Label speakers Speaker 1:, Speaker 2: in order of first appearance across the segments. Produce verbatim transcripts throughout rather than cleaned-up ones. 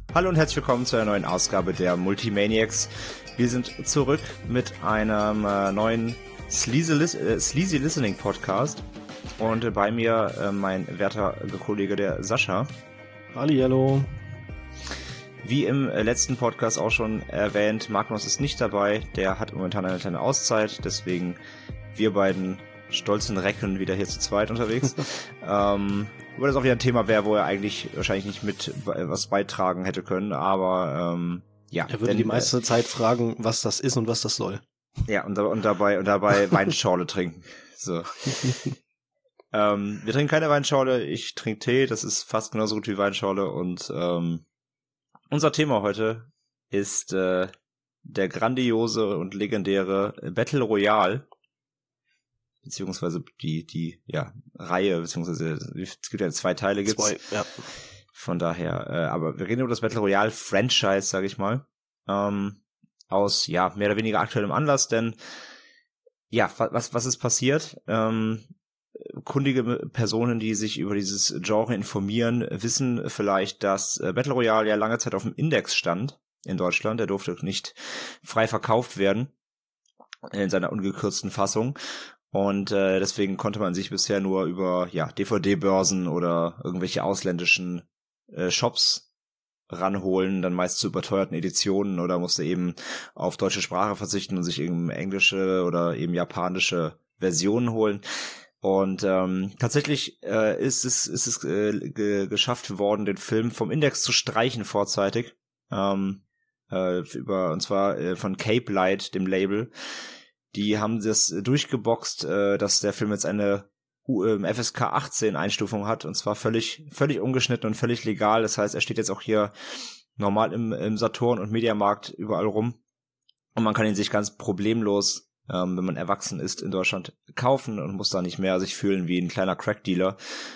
Speaker 1: Hallo und herzlich willkommen zu einer neuen Ausgabe der Multimaniacs. Wir sind zurück mit einem äh, neuen Sleazy, Lis- äh, Sleazy Listening Podcast und äh, bei mir äh, mein werter Kollege, der Sascha.
Speaker 2: Hallihallo.
Speaker 1: Wie im äh, letzten Podcast auch schon erwähnt, Magnus ist nicht dabei, der hat momentan eine kleine Auszeit, deswegen wir beiden stolzen Recken wieder hier zu zweit unterwegs. ähm, Wo das auch wieder ein Thema wäre, wo er eigentlich wahrscheinlich nicht mit was beitragen hätte können, aber ähm, ja.
Speaker 2: Er würde
Speaker 1: denn,
Speaker 2: die meiste
Speaker 1: äh,
Speaker 2: Zeit fragen, was das ist und was das soll.
Speaker 1: Ja, und, und dabei und dabei Weinschorle trinken. So. ähm, wir trinken keine Weinschorle, ich trinke Tee, das ist fast genauso gut wie Weinschorle und ähm, unser Thema heute ist äh, der grandiose und legendäre Battle Royale. Beziehungsweise die, die, ja, Reihe, beziehungsweise es gibt ja zwei Teile, gibt's.
Speaker 2: Zwei, ja.
Speaker 1: Von daher, äh, aber wir reden über das Battle Royale Franchise, sag ich mal, ähm, aus, ja, mehr oder weniger aktuellem Anlass, denn, ja, was, was ist passiert? Ähm, kundige Personen, die sich über dieses Genre informieren, wissen vielleicht, dass äh, Battle Royale ja lange Zeit auf dem Index stand in Deutschland, der durfte nicht frei verkauft werden in seiner ungekürzten Fassung. Und äh, deswegen konnte man sich bisher nur über ja D V D-Börsen oder irgendwelche ausländischen äh, Shops ranholen, dann meist zu überteuerten Editionen oder musste eben auf deutsche Sprache verzichten und sich eben englische oder eben japanische Versionen holen. Und ähm, tatsächlich äh, ist es ist es äh, ge- geschafft worden, den Film vom Index zu streichen vorzeitig. Ähm, äh, über und zwar äh, von Cape Light, dem Label. Die haben das durchgeboxt, äh, dass der Film jetzt eine äh, F S K achtzehn Einstufung hat und zwar völlig völlig ungeschnitten und völlig legal. Das heißt, er steht jetzt auch hier normal im, im Saturn und Mediamarkt überall rum und man kann ihn sich ganz problemlos, ähm, wenn man erwachsen ist, in Deutschland kaufen und muss da nicht mehr sich fühlen wie ein kleiner Crack-Dealer,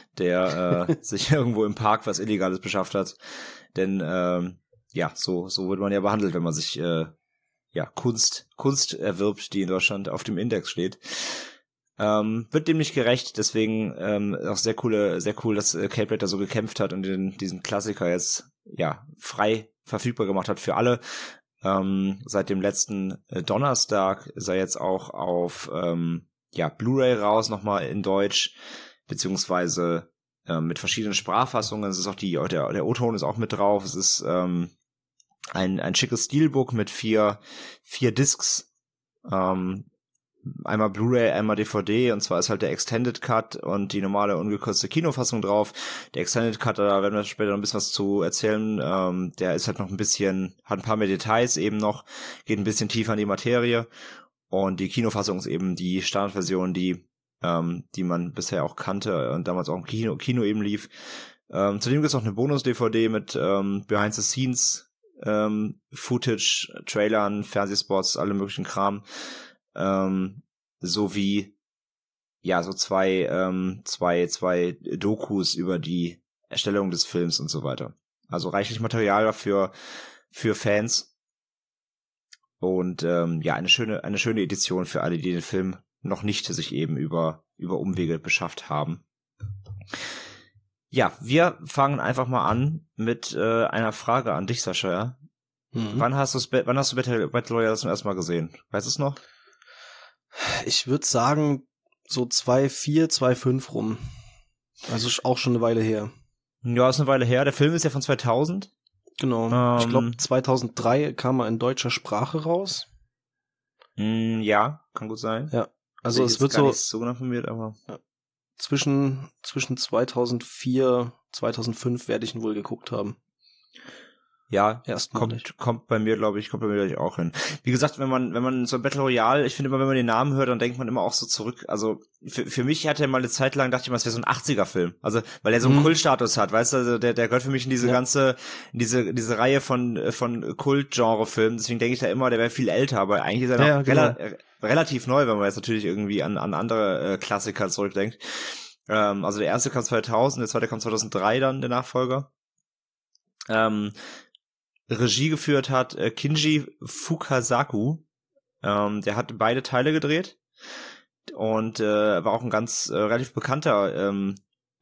Speaker 1: der äh, sich irgendwo im Park was Illegales beschafft hat. Denn ähm, ja, so so wird man ja behandelt, wenn man sich äh, ja, Kunst, Kunst erwirbt, die in Deutschland auf dem Index steht. Ähm, wird dem nicht gerecht, deswegen ähm, auch sehr coole, sehr cool, dass äh, Cape Light da so gekämpft hat und den, diesen Klassiker jetzt ja frei verfügbar gemacht hat für alle. Ähm, seit dem letzten äh, Donnerstag ist er jetzt auch auf ähm, ja Blu-ray raus, nochmal in Deutsch, beziehungsweise äh, mit verschiedenen Sprachfassungen. Es ist auch die, der, der O-Ton ist auch mit drauf. Es ist ähm, ein ein schickes Steelbook mit vier vier Discs, ähm, einmal Blu-ray, einmal D V D, und zwar ist halt der Extended Cut und die normale ungekürzte Kinofassung drauf. Der Extended Cut, da werden wir später noch ein bisschen was zu erzählen, ähm, der ist halt noch ein bisschen, hat ein paar mehr Details eben noch, geht ein bisschen tiefer in die Materie, und die Kinofassung ist eben die Standardversion, die ähm, die man bisher auch kannte und damals auch im Kino, Kino eben lief. Ähm, zudem gibt es noch eine Bonus-D V D mit ähm, Behind the Scenes Ähm, Footage, Trailern, Fernsehspots, alle möglichen Kram, ähm, sowie ja so zwei ähm, zwei zwei Dokus über die Erstellung des Films und so weiter. Also reichlich Material für für Fans und ähm, ja eine schöne eine schöne Edition für alle, die den Film noch nicht sich eben über über Umwege beschafft haben. Ja, wir fangen einfach mal an mit äh, einer Frage an dich, Sascha. Ja? Mhm. Wann hast du's, wann hast du Battle, Battle Royale zum ersten Mal gesehen? Weißt du es noch?
Speaker 2: Ich würde sagen, so zwei vier, zwei fünf rum. Also auch schon eine Weile her.
Speaker 1: Ja, ist eine Weile her. Der Film ist ja von zweitausend.
Speaker 2: Genau. Ähm, ich glaube, zweitausenddrei kam er in deutscher Sprache raus.
Speaker 1: Mh, ja, kann gut sein.
Speaker 2: Ja. Also
Speaker 1: es
Speaker 2: wird
Speaker 1: gar
Speaker 2: so
Speaker 1: nicht so genau informiert, aber
Speaker 2: ja. zwischen zwischen zweitausendvier, zweitausendfünf werde ich ihn wohl geguckt haben.
Speaker 1: Ja, kommt, kommt bei mir, glaube ich, kommt bei mir gleich auch hin. Wie gesagt, wenn man, wenn man so ein Battle Royale, ich finde immer, wenn man den Namen hört, dann denkt man immer auch so zurück. Also, für, für mich hatte er mal eine Zeit lang, dachte ich mal, es wäre so ein achtziger-Film. Also, weil er so einen mhm. Kultstatus hat, weißt du, also der, der gehört für mich in diese ja. ganze, in diese, diese Reihe von, von Kult-Genre-Filmen. Deswegen denke ich da immer, der wäre viel älter, aber eigentlich ist er noch ja, genau. rela- relativ neu, wenn man jetzt natürlich irgendwie an, an andere äh, Klassiker zurückdenkt. Ähm, also der erste kam zweitausend, der zweite kam zweitausenddrei dann, der Nachfolger. Ähm, Regie geführt hat äh, Kinji Fukasaku. Ähm, der hat beide Teile gedreht und äh, war auch ein ganz äh, relativ bekannter ähm,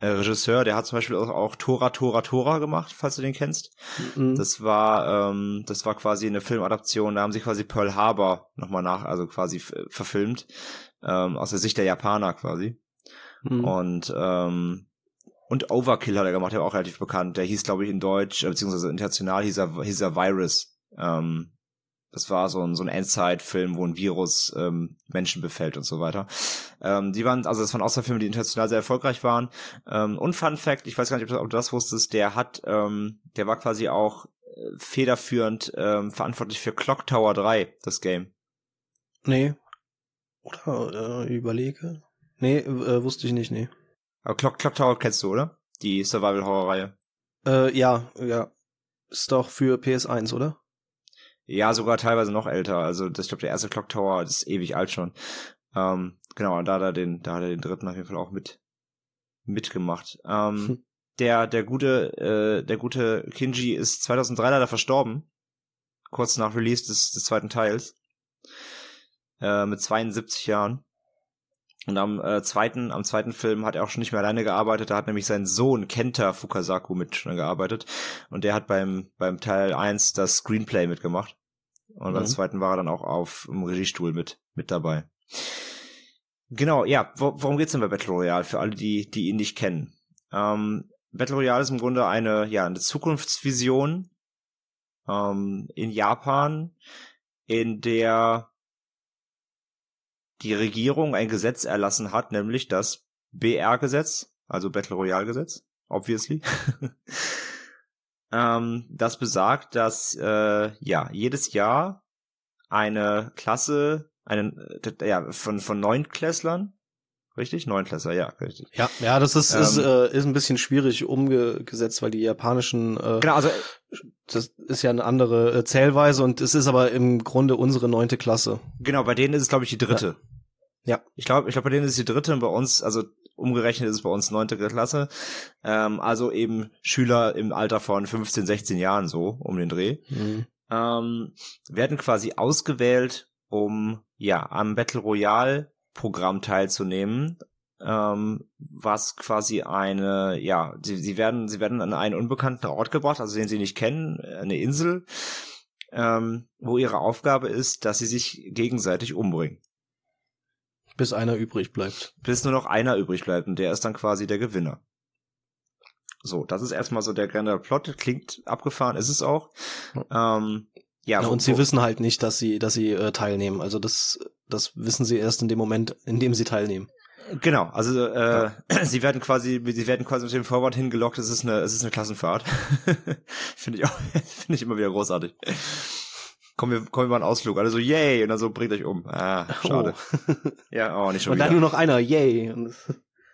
Speaker 1: äh, Regisseur, der hat zum Beispiel auch, auch Tora Tora Tora gemacht, falls du den kennst.
Speaker 2: Mhm.
Speaker 1: Das war ähm, das war quasi eine Filmadaption, da haben sie quasi Pearl Harbor nochmal nach, also quasi f- verfilmt, ähm, aus der Sicht der Japaner quasi.
Speaker 2: Mhm.
Speaker 1: Und ähm, und Overkill hat er gemacht, der war auch relativ bekannt. Der hieß, glaube ich, in Deutsch, äh, beziehungsweise international hieß er, hieß er Virus. Ähm, das war so ein, so ein Endzeit-Film, wo ein Virus ähm, Menschen befällt und so weiter. Ähm, die waren, also das waren auch so Filme, die international sehr erfolgreich waren. Ähm, und Fun Fact, ich weiß gar nicht, ob du, ob du das wusstest, der hat, ähm, der war quasi auch äh, federführend ähm, verantwortlich für Clock Tower drei, das Game.
Speaker 2: Nee. Oder äh, überlege. Nee, äh, wusste ich nicht, nee.
Speaker 1: Aber Clock, Clock Tower kennst du, oder? Die Survival-Horror-Reihe.
Speaker 2: Äh, ja, ja. Ist doch für P S eins, oder?
Speaker 1: Ja, sogar teilweise noch älter. Also das, ich glaube, der erste Clock Tower ist ewig alt schon. Ähm, genau, und da hat er den, da hat er den dritten auf jeden Fall auch mit mitgemacht. Ähm,
Speaker 2: Hm.
Speaker 1: der, der gute, äh, der gute Kinji ist zweitausenddrei leider verstorben, kurz nach Release des, des zweiten Teils, äh, mit zweiundsiebzig Jahren. Und am äh, zweiten, am zweiten Film hat er auch schon nicht mehr alleine gearbeitet. Da hat nämlich sein Sohn Kenta Fukasaku mit schon gearbeitet. Und der hat beim beim Teil eins das Screenplay mitgemacht. Und beim
Speaker 2: Mhm.
Speaker 1: zweiten war er dann auch auf dem Regiestuhl mit mit dabei. Genau, ja. Wo, worum geht's denn bei Battle Royale? Für alle, die die ihn nicht kennen. Ähm, Battle Royale ist im Grunde eine ja eine Zukunftsvision ähm, in Japan, in der die Regierung ein Gesetz erlassen hat, nämlich das B R-Gesetz, also Battle Royale-Gesetz, obviously. ähm, das besagt, dass äh, ja jedes Jahr eine Klasse, einen äh, ja von von Neunklässlern, richtig, Neunklässler, ja, richtig.
Speaker 2: Ja, ja, das ist ist,
Speaker 1: Ähm,
Speaker 2: äh, ist ein bisschen schwierig umgesetzt, weil die japanischen äh,
Speaker 1: Genau, also
Speaker 2: das ist ja eine andere äh, Zählweise und es ist aber im Grunde unsere neunte Klasse.
Speaker 1: genau, bei denen ist es glaube ich die dritte.
Speaker 2: Ja.
Speaker 1: Ich glaube, ich glaube, bei denen ist es die dritte und bei uns, also umgerechnet ist es bei uns neunte Klasse. Ähm, also eben Schüler im Alter von fünfzehn, sechzehn Jahren so um den Dreh.
Speaker 2: Mhm.
Speaker 1: Ähm, werden quasi ausgewählt, um ja am Battle Royale Programm teilzunehmen, ähm, was quasi eine, ja, sie, sie werden, sie werden an einen unbekannten Ort gebracht, also den sie nicht kennen, eine Insel, ähm, wo ihre Aufgabe ist, dass sie sich gegenseitig umbringen.
Speaker 2: Bis einer übrig bleibt.
Speaker 1: Bis nur noch einer übrig bleibt und der ist dann quasi der Gewinner. So, das ist erstmal so der generelle Plot. Klingt abgefahren, ist es auch. Ähm, ja,
Speaker 2: Ja,
Speaker 1: wo,
Speaker 2: und sie
Speaker 1: wo,
Speaker 2: wissen halt nicht, dass sie, dass sie äh, teilnehmen. Also das, das wissen sie erst in dem Moment, in dem sie teilnehmen.
Speaker 1: Genau, also äh,
Speaker 2: Ja.
Speaker 1: sie werden quasi, sie werden quasi mit dem Vorwort hingelockt. Es ist eine, es ist eine Klassenfahrt. Finde ich auch, finde ich immer wieder großartig. Kommen wir, kommen wir mal einen Ausflug. Alle so, yay, und dann so, bringt euch um. Ah, schade.
Speaker 2: Oh.
Speaker 1: Ja, oh, nicht schon
Speaker 2: Und
Speaker 1: wieder.
Speaker 2: dann nur noch einer, yay. Und das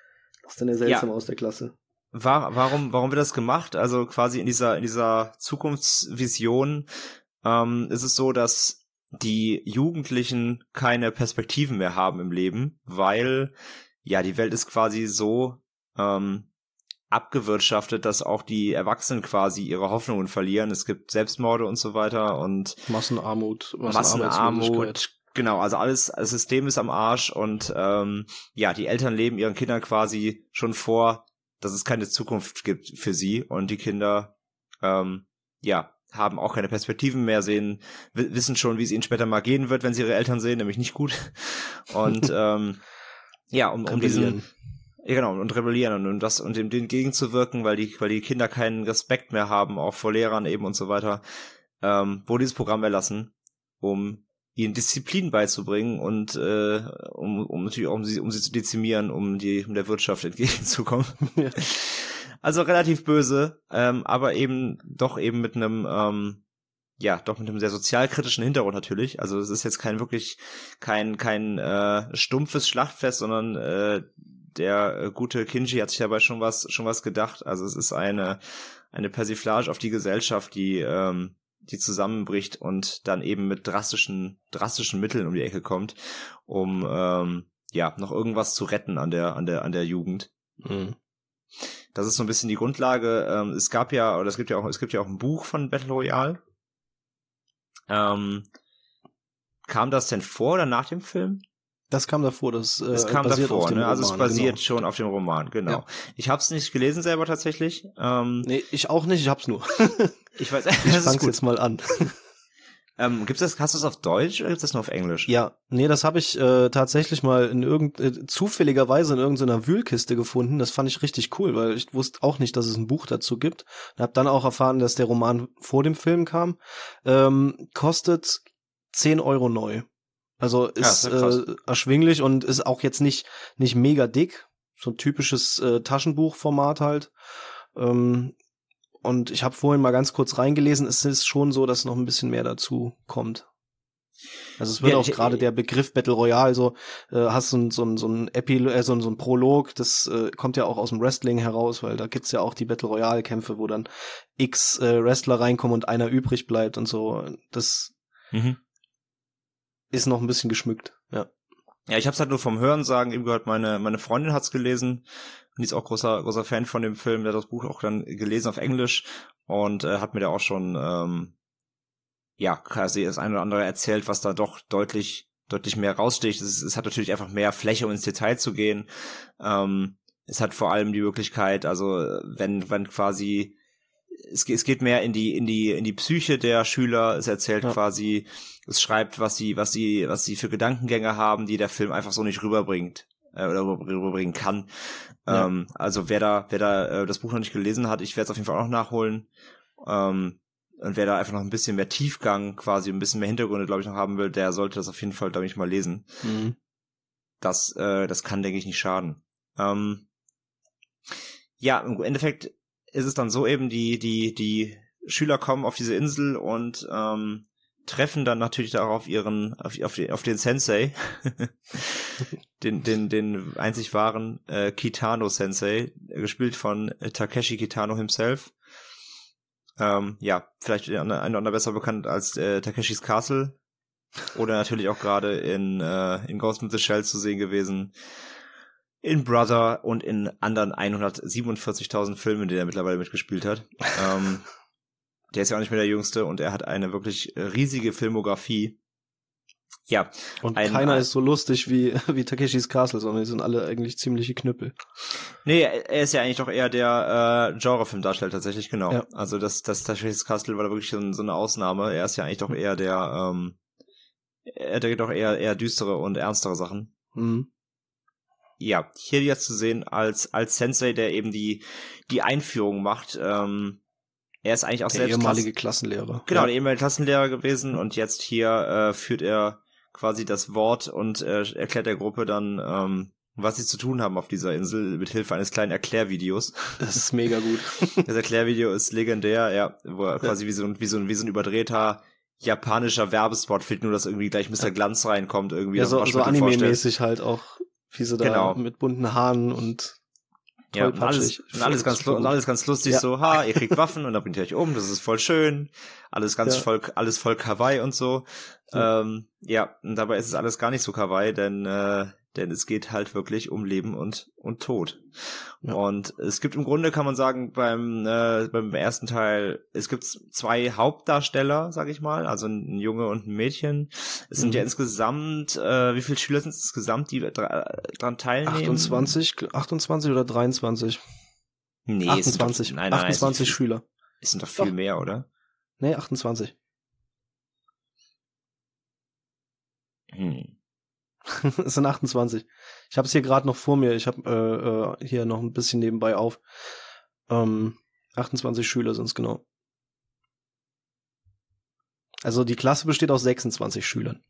Speaker 2: ist dann der Seltsame
Speaker 1: Ja.
Speaker 2: aus der Klasse.
Speaker 1: War, warum, warum wird das gemacht? Also quasi in dieser, in dieser Zukunftsvision ähm, ist es so, dass die Jugendlichen keine Perspektiven mehr haben im Leben, weil ja die Welt ist quasi so ähm, abgewirtschaftet, dass auch die Erwachsenen quasi ihre Hoffnungen verlieren. Es gibt Selbstmorde und so weiter und
Speaker 2: Massenarmut,
Speaker 1: Massenarmut.
Speaker 2: Massenarbeitslosigkeit.
Speaker 1: Genau, also alles, das System ist am Arsch und ähm, ja, die Eltern leben ihren Kindern quasi schon vor, dass es keine Zukunft gibt für sie und die Kinder, ähm, ja, haben auch keine Perspektiven mehr, sehen, w- wissen schon, wie es ihnen später mal gehen wird, wenn sie ihre Eltern sehen, nämlich nicht gut. Und ähm, ja, um, um diesen,
Speaker 2: Rebellieren.
Speaker 1: ja genau, und rebellieren und, und das und dem, dem gegenzuwirken, weil die, weil die Kinder keinen Respekt mehr haben, auch vor Lehrern eben und so weiter, ähm, wurde dieses Programm erlassen, um ihnen Disziplin beizubringen und äh, um, um natürlich auch um sie, um sie zu dezimieren, um die um der Wirtschaft entgegenzukommen.
Speaker 2: Ja.
Speaker 1: Also relativ böse, ähm, aber eben doch eben mit einem ähm, ja doch mit einem sehr sozialkritischen Hintergrund natürlich. Also es ist jetzt kein wirklich kein kein äh, stumpfes Schlachtfest, sondern äh, der äh, gute Kinji hat sich dabei schon was schon was gedacht. Also es ist eine eine Persiflage auf die Gesellschaft, die ähm, die zusammenbricht und dann eben mit drastischen drastischen Mitteln um die Ecke kommt, um ähm, ja noch irgendwas zu retten an der an der an der Jugend.
Speaker 2: Mhm.
Speaker 1: Das ist so ein bisschen die Grundlage. Ähm, es gab ja oder es gibt ja auch es gibt ja auch ein Buch von Battle Royale. Ähm, kam das denn vor oder nach dem Film?
Speaker 2: Das kam davor, das, äh,
Speaker 1: das kam
Speaker 2: basiert
Speaker 1: davor,
Speaker 2: auf dem
Speaker 1: ne? Also es
Speaker 2: Roman,
Speaker 1: basiert
Speaker 2: genau.
Speaker 1: schon auf dem Roman, genau.
Speaker 2: Ja.
Speaker 1: Ich habe es nicht gelesen selber tatsächlich. Ähm,
Speaker 2: Nee, ich auch nicht, ich hab's nur.
Speaker 1: ich weiß,
Speaker 2: Ich
Speaker 1: das ist
Speaker 2: fang's
Speaker 1: gut.
Speaker 2: jetzt mal an.
Speaker 1: Ähm, gibt's das, hast du es auf Deutsch oder gibt's das nur auf Englisch?
Speaker 2: Ja, nee, das habe ich äh, tatsächlich mal in irgend äh, zufälligerweise in irgendeiner Wühlkiste gefunden. Das fand ich richtig cool, weil ich wusste auch nicht, dass es ein Buch dazu gibt. Und habe dann auch erfahren, dass der Roman vor dem Film kam. Ähm, kostet zehn Euro neu. Also ist,
Speaker 1: Ja, ist ja
Speaker 2: äh, erschwinglich und ist auch jetzt nicht nicht mega dick. So ein typisches äh, Taschenbuchformat halt. Ähm, Und ich habe vorhin mal ganz kurz reingelesen, es ist schon so, dass noch ein bisschen mehr dazu kommt. Also es wird
Speaker 1: Ja,
Speaker 2: auch
Speaker 1: ich-
Speaker 2: gerade der Begriff Battle Royale, so äh, hast so ein so ein so ein Epil äh, so ein so ein Prolog, das äh, kommt ja auch aus dem Wrestling heraus, weil da gibt's ja auch die Battle Royale Kämpfe, wo dann X äh, Wrestler reinkommen und einer übrig bleibt und so. Das
Speaker 1: Mhm.
Speaker 2: ist noch ein bisschen geschmückt, ja.
Speaker 1: Ja, ich habe es halt nur vom Hörensagen eben gehört, meine meine Freundin hat's gelesen und die ist auch großer großer Fan von dem Film, der hat das Buch auch dann gelesen auf Englisch und äh, hat mir da auch schon ähm, ja quasi das eine oder andere erzählt, was da doch deutlich deutlich mehr raussticht. Es, es hat natürlich einfach mehr Fläche, um ins Detail zu gehen. Ähm, es hat vor allem die Möglichkeit, also wenn wenn quasi es, es geht mehr in die in die in die Psyche der Schüler. Es erzählt
Speaker 2: Ja.
Speaker 1: quasi, es schreibt, was sie was sie was sie für Gedankengänge haben, die der Film einfach so nicht rüberbringt äh, oder rüberbringen kann.
Speaker 2: Ja.
Speaker 1: Ähm, also wer da wer da äh, das Buch noch nicht gelesen hat, ich werde es auf jeden Fall auch noch nachholen. Ähm, und wer da einfach noch ein bisschen mehr Tiefgang, quasi ein bisschen mehr Hintergründe, glaube ich, noch haben will, der sollte das auf jeden Fall, glaube ich, mal lesen.
Speaker 2: Mhm.
Speaker 1: Das äh, das kann, denke ich, nicht schaden. Ähm, ja, im Endeffekt ist es dann so eben, die, die, die Schüler kommen auf diese Insel und ähm, treffen dann natürlich darauf ihren, auf, auf, den, auf den Sensei, den, den, den einzig wahren äh, Kitano Sensei, gespielt von äh, Takeshi Kitano himself. Ähm, ja, vielleicht ein oder andere besser bekannt als äh, Takeshis Castle oder natürlich auch gerade in, äh, in Ghost in the Shell zu sehen gewesen. In Brother und in anderen hundertsiebenundvierzigtausend Filmen, die er mittlerweile mitgespielt hat. ähm, der ist ja auch nicht mehr der Jüngste und er hat eine wirklich riesige Filmografie. Ja.
Speaker 2: Und
Speaker 1: ein,
Speaker 2: keiner
Speaker 1: ein,
Speaker 2: ist so lustig wie wie Takeshis Castle, sondern die sind alle eigentlich ziemliche Knüppel.
Speaker 1: Nee, er ist ja eigentlich doch eher der äh, Genrefilmdarsteller tatsächlich, genau. Ja. Also das, das Takeshis Castle war da wirklich so, so eine Ausnahme. Er ist ja eigentlich doch eher der, ähm, er denkt doch eher eher düstere und ernstere Sachen.
Speaker 2: Mhm.
Speaker 1: Ja, hier jetzt zu sehen als als Sensei, der eben die die Einführung macht. Ähm, er ist eigentlich auch
Speaker 2: der
Speaker 1: selbst
Speaker 2: ehemalige
Speaker 1: Klassen-
Speaker 2: Klassenlehrer.
Speaker 1: Genau,
Speaker 2: ja.
Speaker 1: der ehemalige Klassenlehrer gewesen und jetzt hier äh, führt er quasi das Wort und äh, erklärt der Gruppe dann, ähm, was sie zu tun haben auf dieser Insel mit Hilfe eines kleinen Erklärvideos.
Speaker 2: Das ist mega gut.
Speaker 1: Das Erklärvideo ist legendär, ja, wo er quasi wie so ein wie so ein wie so ein überdrehter japanischer Werbespot fehlt, nur dass irgendwie gleich Mister Glanz reinkommt irgendwie.
Speaker 2: Ja,
Speaker 1: das
Speaker 2: so,
Speaker 1: Waschmittel
Speaker 2: so
Speaker 1: vorstellt.
Speaker 2: anime-mäßig halt auch, wie sie da
Speaker 1: Genau.
Speaker 2: mit bunten Haaren und
Speaker 1: Ja, und alles,
Speaker 2: tollpatschig.
Speaker 1: und alles ganz, und alles ganz lustig,
Speaker 2: Ja.
Speaker 1: so, ha, ihr kriegt Waffen und dann bringt ihr euch um, das ist voll schön, alles ganz
Speaker 2: Ja.
Speaker 1: voll, alles voll Kawaii und so.
Speaker 2: Ja.
Speaker 1: Ähm, ja, und dabei ist es alles gar nicht so Kawaii, denn, äh, denn es geht halt wirklich um Leben und, und Tod.
Speaker 2: Ja.
Speaker 1: Und es gibt im Grunde, kann man sagen, beim, äh, beim ersten Teil, es gibt zwei Hauptdarsteller, sag ich mal, also ein Junge und ein Mädchen. Es sind
Speaker 2: Mhm.
Speaker 1: ja insgesamt, äh, wie viele Schüler sind es insgesamt, die dra- dran teilnehmen?
Speaker 2: achtundzwanzig, achtundzwanzig oder dreiundzwanzig?
Speaker 1: Nee, es sind
Speaker 2: achtundzwanzig.
Speaker 1: doch, nein, nein,
Speaker 2: achtundzwanzig
Speaker 1: es sind,
Speaker 2: Schüler.
Speaker 1: es sind doch viel
Speaker 2: Doch.
Speaker 1: mehr, oder?
Speaker 2: Nee, achtundzwanzig.
Speaker 1: Hm.
Speaker 2: Es sind achtundzwanzig. Ich habe es hier gerade noch vor mir. Ich habe äh, äh, hier noch ein bisschen nebenbei auf. Ähm, achtundzwanzig Schüler sind es genau. Also die Klasse besteht aus sechsundzwanzig Schülern.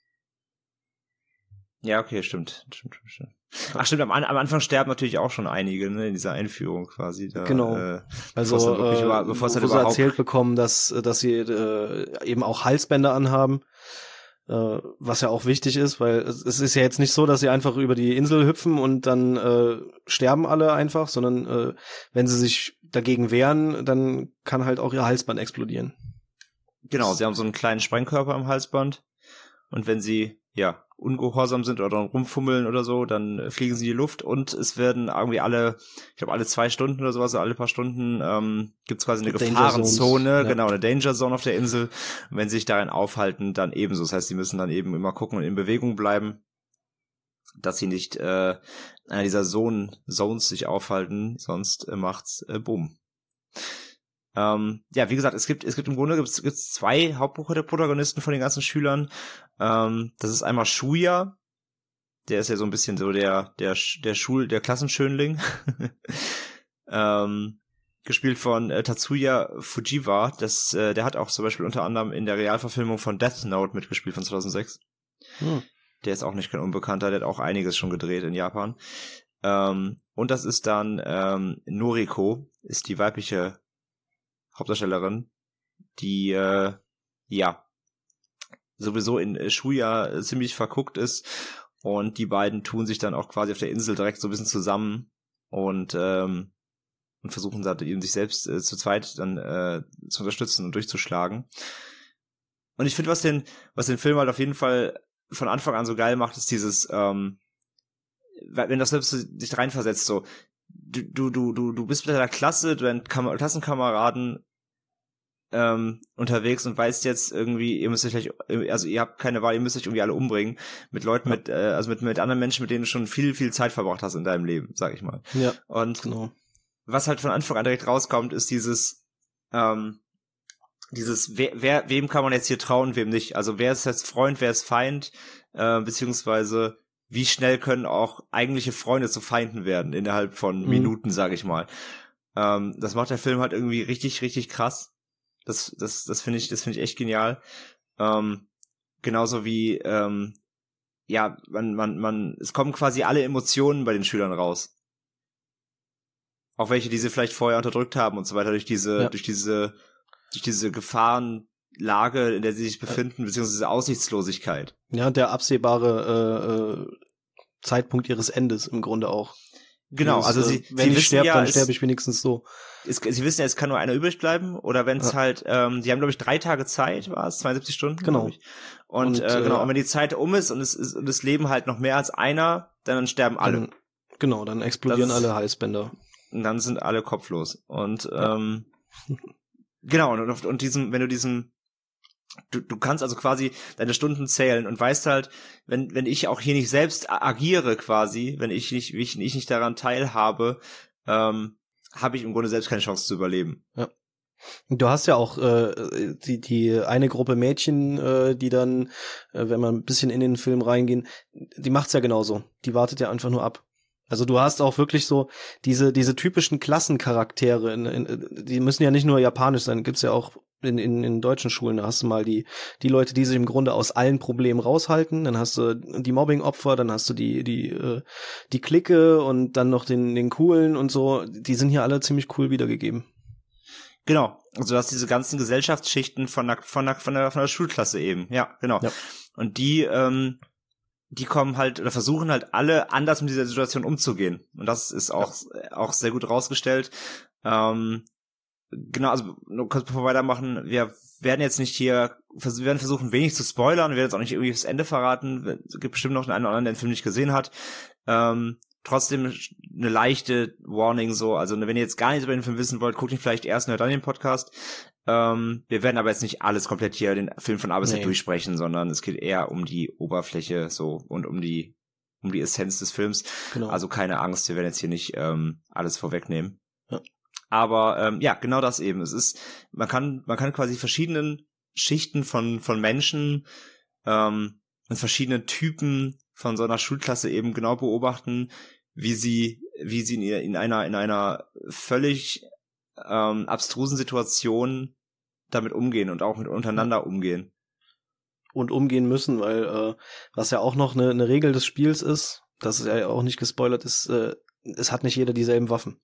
Speaker 1: Ja, okay, stimmt. stimmt, stimmt, stimmt. Ach stimmt, am, An- am Anfang sterben natürlich auch schon einige, ne, in dieser Einführung quasi. Da,
Speaker 2: Genau.
Speaker 1: Äh,
Speaker 2: Also
Speaker 1: bevor's dann wirklich
Speaker 2: äh,
Speaker 1: über, bevor's
Speaker 2: wo,
Speaker 1: dann
Speaker 2: wo sie
Speaker 1: überhaupt,
Speaker 2: erzählt bekommen, dass dass sie äh, eben auch Halsbänder anhaben, äh, was ja auch wichtig ist, weil es, es ist ja jetzt nicht so, dass sie einfach über die Insel hüpfen und dann äh, sterben alle einfach, sondern äh, wenn sie sich dagegen wehren, dann kann halt auch ihr Halsband explodieren.
Speaker 1: Genau, sie haben so einen kleinen Sprengkörper am Halsband und wenn sie, ja, ungehorsam sind oder rumfummeln oder so, dann äh, fliegen sie in die Luft und es werden irgendwie alle, ich glaube alle zwei Stunden oder sowas, also alle paar Stunden ähm, gibt's quasi eine
Speaker 2: Danger
Speaker 1: Gefahrenzone,
Speaker 2: Zones, ja.
Speaker 1: genau, eine Danger Zone auf der Insel. Und wenn sie sich darin aufhalten, dann ebenso. Das heißt, sie müssen dann eben immer gucken und in Bewegung bleiben. dass sie nicht äh, einer dieser Zone, Zones sich aufhalten, sonst äh, macht's äh, Boom. Ähm, ja, wie gesagt, es gibt es gibt im Grunde gibt's, gibt's zwei Hauptprotagonisten von den ganzen Schülern. Ähm, das ist einmal Shuya, der ist ja so ein bisschen so der der der Schul der Klassenschönling, ähm, gespielt von äh, Tatsuya Fujiwara. Das äh, der hat auch zum Beispiel unter anderem in der Realverfilmung von Death Note mitgespielt von zweitausendsechs. Hm. Der ist auch nicht kein Unbekannter, der hat auch einiges schon gedreht in Japan. Ähm, und das ist dann ähm, Noriko, ist die weibliche Hauptdarstellerin, die, äh, ja, sowieso in äh, Shuya äh, ziemlich verguckt ist, und die beiden tun sich dann auch quasi auf der Insel direkt so ein bisschen zusammen und, ähm, und versuchen da eben sich selbst äh, zu zweit dann äh, zu unterstützen und durchzuschlagen. Und ich finde, was den, was den Film halt auf jeden Fall von Anfang an so geil macht, ist dieses, ähm, wenn das selbst sich reinversetzt, so, du, du, du, du bist mit deiner Klasse, deinen Kam- Klassenkameraden ähm, unterwegs und weißt jetzt irgendwie, ihr müsst euch gleich, also ihr habt keine Wahl, ihr müsst euch irgendwie alle umbringen, mit Leuten, ja. mit, äh, also mit, mit anderen Menschen, mit denen du schon viel, viel Zeit verbracht hast in deinem Leben, sag ich mal.
Speaker 2: Ja,
Speaker 1: und
Speaker 2: genau.
Speaker 1: Was halt von Anfang an direkt rauskommt, ist dieses, ähm, dieses, wer, wer, wem kann man jetzt hier trauen, wem nicht? Also wer ist jetzt Freund, wer ist Feind, äh, beziehungsweise wie schnell können auch eigentliche Freunde zu Feinden werden, innerhalb von mhm. Minuten, sag ich mal. Ähm, das macht der Film halt irgendwie richtig, richtig krass. Das, das, das finde ich, das finde ich echt genial. Ähm, genauso wie, ähm, ja, man, man, man, es kommen quasi alle Emotionen bei den Schülern raus. Auch welche, die sie vielleicht vorher unterdrückt haben und so weiter, durch diese, ja. durch diese, durch diese Gefahrenlage, in der sie sich befinden, ja. beziehungsweise diese Aussichtslosigkeit.
Speaker 2: Ja, der absehbare äh, Zeitpunkt ihres Endes im Grunde auch.
Speaker 1: Genau,
Speaker 2: das,
Speaker 1: also sie,
Speaker 2: äh, wenn
Speaker 1: sie
Speaker 2: ich sterbe,
Speaker 1: ja,
Speaker 2: dann sterbe ich wenigstens so.
Speaker 1: Es, sie wissen ja, es kann nur einer übrig bleiben, oder wenn es ja. halt, ähm, die haben, glaube ich, drei Tage Zeit, war es, zweiundsiebzig Stunden,
Speaker 2: genau.
Speaker 1: Ich. Und, und äh, genau, äh, und wenn die Zeit um ist und es ist und das Leben halt noch mehr als einer, dann, dann sterben alle.
Speaker 2: Dann, genau, dann explodieren
Speaker 1: ist,
Speaker 2: alle Halsbänder.
Speaker 1: Und dann sind alle kopflos. Und ähm, ja. genau, und, und diesem, wenn du diesem Du, du kannst also quasi deine Stunden zählen und weißt halt, wenn wenn ich auch hier nicht selbst agiere quasi, wenn ich nicht ich, ich nicht daran teilhabe, ähm, habe ich im Grunde selbst keine Chance zu überleben.
Speaker 2: Ja. Du hast ja auch äh, die die eine Gruppe Mädchen, äh, die dann, äh, wenn man ein bisschen in den Film reingehen, die macht's ja genauso. Die wartet ja einfach nur ab. Also du hast auch wirklich so diese diese typischen Klassencharaktere, in, in, die müssen ja nicht nur japanisch sein, gibt's ja auch in, in, in deutschen Schulen. Da hast du mal die die Leute, die sich im Grunde aus allen Problemen raushalten, dann hast du die Mobbing-Opfer, dann hast du die die äh, die Clique und dann noch den den Coolen und so. Die sind hier alle ziemlich cool wiedergegeben.
Speaker 1: Genau, also du hast diese ganzen Gesellschaftsschichten von der von der von der, von der Schulklasse eben, ja, genau. Ja. Und die ähm, die kommen halt oder versuchen halt alle anders mit dieser Situation umzugehen. Und das ist auch ja. auch sehr gut rausgestellt. Ähm, genau, also nur kurz bevor wir weitermachen, wir werden jetzt nicht hier, wir werden versuchen wenig zu spoilern, wir werden jetzt auch nicht irgendwie das Ende verraten. Es gibt bestimmt noch einen oder anderen, der den Film nicht gesehen hat. Ähm, trotzdem eine leichte Warning so, also wenn ihr jetzt gar nichts über den Film wissen wollt, guckt ihn vielleicht erst und hört dann den Podcast. Ähm, wir werden aber jetzt nicht alles komplett hier den Film von A bis Z nee. durchsprechen, sondern es geht eher um die Oberfläche so und um die um die Essenz des Films. Genau. Also keine Angst, wir werden jetzt hier nicht ähm, alles vorwegnehmen. Ja. Aber ähm, ja, genau das eben. Es ist, man kann man kann quasi verschiedenen Schichten von von Menschen ähm, und verschiedenen Typen von so einer Schulklasse eben genau beobachten, wie sie wie sie in, in einer in einer völlig ähm, abstrusen Situation damit umgehen und auch mit untereinander umgehen.
Speaker 2: Und umgehen müssen, weil äh, was ja auch noch eine, eine Regel des Spiels ist, das ist ja auch nicht gespoilert ist, äh, es hat nicht jeder dieselben Waffen.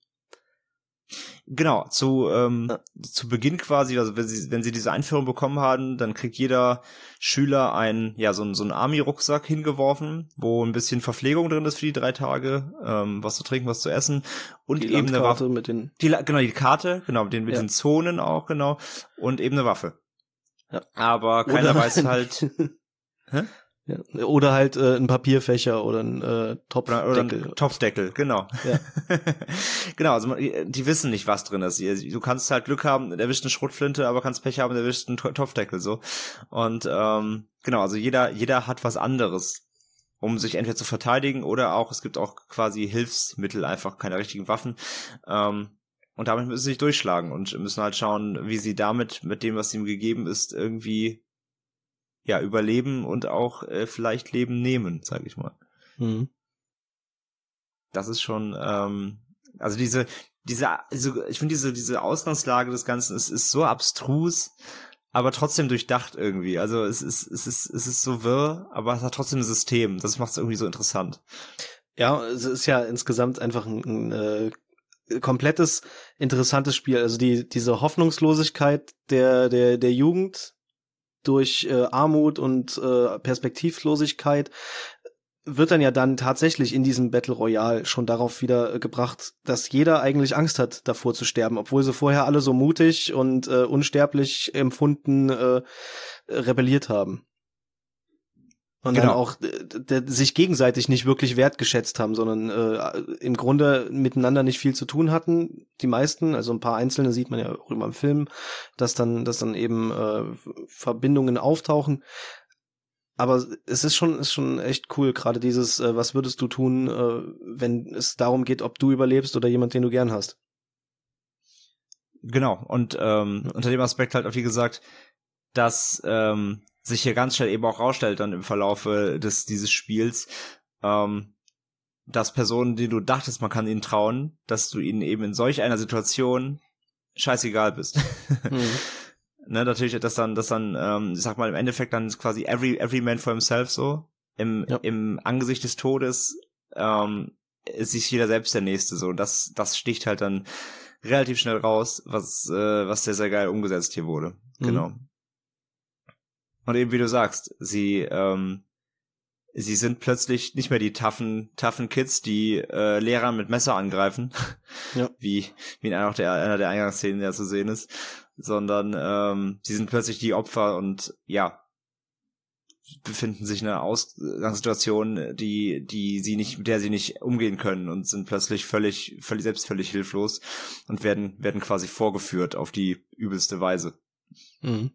Speaker 1: Genau, zu ähm, ja. zu Beginn quasi, also wenn sie wenn sie diese Einführung bekommen haben, dann kriegt jeder Schüler einen ja so einen so einen Army-Rucksack hingeworfen, wo ein bisschen Verpflegung drin ist für die drei Tage, ähm, was zu trinken, was zu essen und die eben eine Waffe
Speaker 2: mit den
Speaker 1: die genau die Karte, genau mit den mit ja. den Zonen auch genau und eben eine Waffe. Ja. Aber keiner Oder weiß halt.
Speaker 2: Hä? Ja. Oder halt äh, ein Papierfächer oder ein äh, Topfdeckel.
Speaker 1: Oder ein Topfdeckel, genau. Ja. Genau, also man, die wissen nicht, was drin ist. Du kannst halt Glück haben, erwischt eine Schrotflinte, aber kannst Pech haben, erwischt einen Topfdeckel so. Und ähm, genau, also jeder jeder hat was anderes. um sich entweder zu verteidigen oder auch, es gibt auch quasi Hilfsmittel, einfach keine richtigen Waffen. Ähm, und damit müssen sie sich durchschlagen und müssen halt schauen, wie sie damit, mit dem, was ihm gegeben ist, irgendwie ja überleben und auch äh, vielleicht Leben nehmen, sag ich mal.
Speaker 2: Mhm.
Speaker 1: Das ist schon, ähm, also diese, diese, also ich finde diese, diese Ausgangslage des Ganzen ist, ist so abstrus, aber trotzdem durchdacht irgendwie. Also es ist, es ist, es ist so wirr, aber es hat trotzdem ein System. Das macht es irgendwie so interessant.
Speaker 2: Ja, es ist ja insgesamt einfach ein, ein äh, komplettes, interessantes Spiel. Also die, diese Hoffnungslosigkeit der, der, der Jugend durch äh, Armut und äh, Perspektivlosigkeit wird dann ja dann tatsächlich in diesem Battle Royale schon darauf wieder äh, gebracht, dass jeder eigentlich Angst hat, davor zu sterben, obwohl sie vorher alle so mutig und äh, unsterblich empfunden äh, rebelliert haben. Und
Speaker 1: genau.
Speaker 2: dann auch äh, sich gegenseitig nicht wirklich wertgeschätzt haben, sondern äh, im Grunde miteinander nicht viel zu tun hatten, die meisten, also ein paar Einzelne sieht man ja auch immer im Film, dass dann, dass dann eben äh, Verbindungen auftauchen. Aber es ist schon, ist schon echt cool, gerade dieses, äh, was würdest du tun, äh, wenn es darum geht, ob du überlebst oder jemand, den du gern hast.
Speaker 1: Genau, und ähm, unter dem Aspekt halt auch, wie gesagt, dass ähm, sich hier ganz schnell eben auch rausstellt dann im Verlaufe des dieses Spiels, ähm, dass Personen, die du dachtest, man kann ihnen trauen, dass du ihnen eben in solch einer Situation scheißegal bist. Mhm. Ne, natürlich, dass dann, dass dann, ähm, ich sag mal, im Endeffekt dann quasi every, every man for himself so, im, ja. im Angesicht des Todes, ähm, ist sich jeder selbst der Nächste so, und das, das sticht halt dann relativ schnell raus, was, äh, was sehr, sehr geil umgesetzt hier wurde. Mhm. Genau. Und eben, wie du sagst, sie, ähm, sie sind plötzlich nicht mehr die toughen, toughen Kids, die äh, Lehrer mit Messer angreifen, ja. wie, wie in einer der, einer der Eingangsszenen ja zu sehen ist, sondern ähm, sie sind plötzlich die Opfer und ja, befinden sich in einer Ausgangssituation, die, die sie nicht, mit der sie nicht umgehen können und sind plötzlich völlig, völlig, selbst völlig hilflos und werden, werden quasi vorgeführt auf die übelste Weise. Mhm.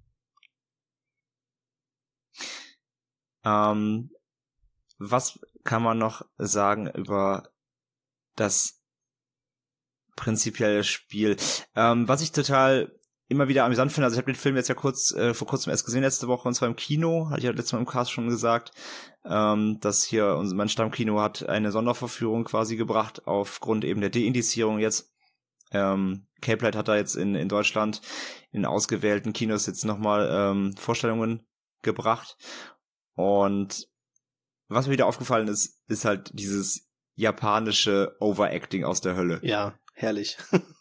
Speaker 1: Ähm, was kann man noch sagen über das prinzipielle Spiel? Ähm, was ich total immer wieder amüsant finde, also ich habe den Film jetzt ja kurz äh, vor kurzem erst gesehen, letzte Woche, und zwar im Kino, hatte ich ja letztes Mal im Cast schon gesagt, ähm, dass hier unser, mein Stammkino hat eine Sonderverführung quasi gebracht, aufgrund eben der Deindizierung jetzt. Ähm, Cape Light hat da jetzt in, in Deutschland in ausgewählten Kinos jetzt nochmal ähm, Vorstellungen gebracht. Und was mir wieder aufgefallen ist, ist halt dieses japanische Overacting aus der Hölle.
Speaker 2: Ja, herrlich.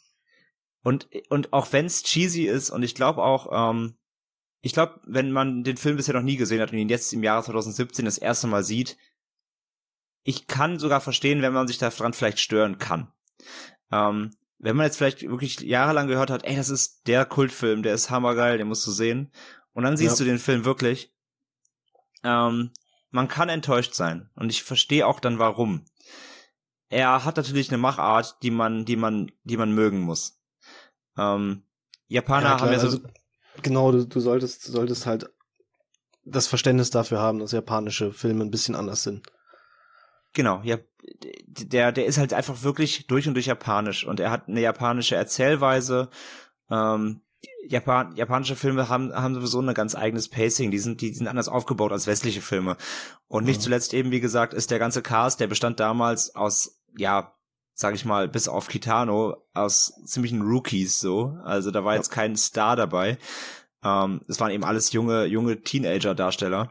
Speaker 1: und und auch wenn's cheesy ist, und ich glaube auch, ähm, ich glaube, wenn man den Film bisher noch nie gesehen hat und ihn jetzt im Jahre zwanzig siebzehn das erste Mal sieht, ich kann sogar verstehen, wenn man sich daran vielleicht stören kann. Ähm, wenn man jetzt vielleicht wirklich jahrelang gehört hat, ey, das ist der Kultfilm, der ist hammergeil, den musst du sehen, und dann siehst ja. du den Film wirklich, ähm, man kann enttäuscht sein, und ich verstehe auch dann warum. Er hat natürlich eine Machart, die man, die man, die man mögen muss. Ähm, Japaner ja, haben ja so,
Speaker 2: also, genau, du, du solltest, du solltest halt das Verständnis dafür haben, dass japanische Filme ein bisschen anders sind.
Speaker 1: Genau, ja, der, der ist halt einfach wirklich durch und durch japanisch, und er hat eine japanische Erzählweise. Ähm, Japan, japanische Filme haben, haben sowieso ein ganz eigenes Pacing, die sind, die sind anders aufgebaut als westliche Filme. Und nicht ja. zuletzt eben, wie gesagt, ist der ganze Cast, der bestand damals aus, ja, sag ich mal, bis auf Kitano, aus ziemlichen Rookies, so. Also da war ja. jetzt kein Star dabei. Ähm, es waren eben alles junge, junge Teenager-Darsteller.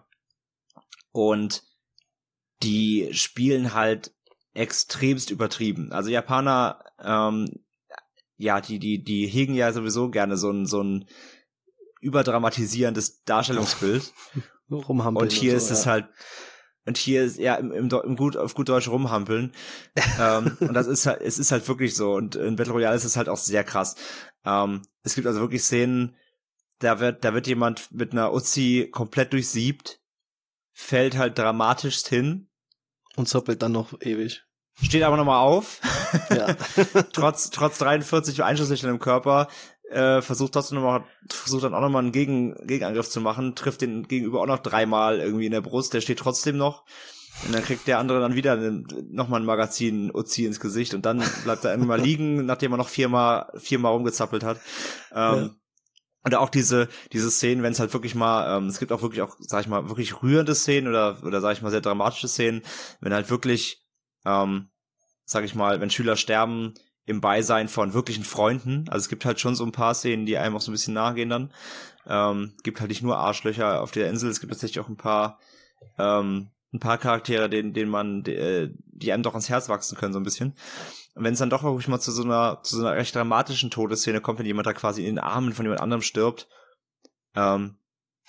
Speaker 1: Und die spielen halt extremst übertrieben. Also Japaner, ähm, ja, die, die, die hegen ja sowieso gerne so ein, so ein überdramatisierendes Darstellungsbild.
Speaker 2: Rumhampeln.
Speaker 1: Und hier
Speaker 2: und
Speaker 1: ist
Speaker 2: so,
Speaker 1: es
Speaker 2: ja.
Speaker 1: halt, und hier ist, ja, im, im, im gut, auf gut Deutsch rumhampeln. ähm, und das ist halt, es ist halt wirklich so. Und in Battle Royale ist es halt auch sehr krass. Ähm, es gibt also wirklich Szenen, da wird, da wird jemand mit einer Uzi komplett durchsiebt, fällt halt dramatischst hin.
Speaker 2: Und zappelt dann noch ewig.
Speaker 1: Steht aber nochmal auf.
Speaker 2: Ja.
Speaker 1: trotz, trotz dreiundvierzig Einschusslichtern im Körper, äh, versucht trotzdem nochmal, versucht dann auch nochmal einen Gegen, Gegenangriff zu machen, trifft den Gegenüber auch noch dreimal irgendwie in der Brust, der steht trotzdem noch. Und dann kriegt der andere dann wieder nochmal ein Magazin Uzi ins Gesicht und dann bleibt er immer liegen, nachdem er noch viermal viermal rumgezappelt hat. Ähm, ja. Oder auch diese diese Szenen, wenn es halt wirklich mal, ähm, es gibt auch wirklich auch, sag ich mal, wirklich rührende Szenen oder oder sag ich mal sehr dramatische Szenen, wenn halt wirklich, ähm, sag ich mal, wenn Schüler sterben im Beisein von wirklichen Freunden. Also es gibt halt schon so ein paar Szenen, die einem auch so ein bisschen nachgehen dann. Ähm, gibt halt nicht nur Arschlöcher auf der Insel, es gibt tatsächlich auch ein paar ähm, ein paar Charaktere, denen, denen man, die, die einem doch ans Herz wachsen können, so ein bisschen. Und wenn es dann doch wirklich mal zu so einer, zu so einer recht dramatischen Todesszene kommt, wenn jemand da quasi in den Armen von jemand anderem stirbt, ähm,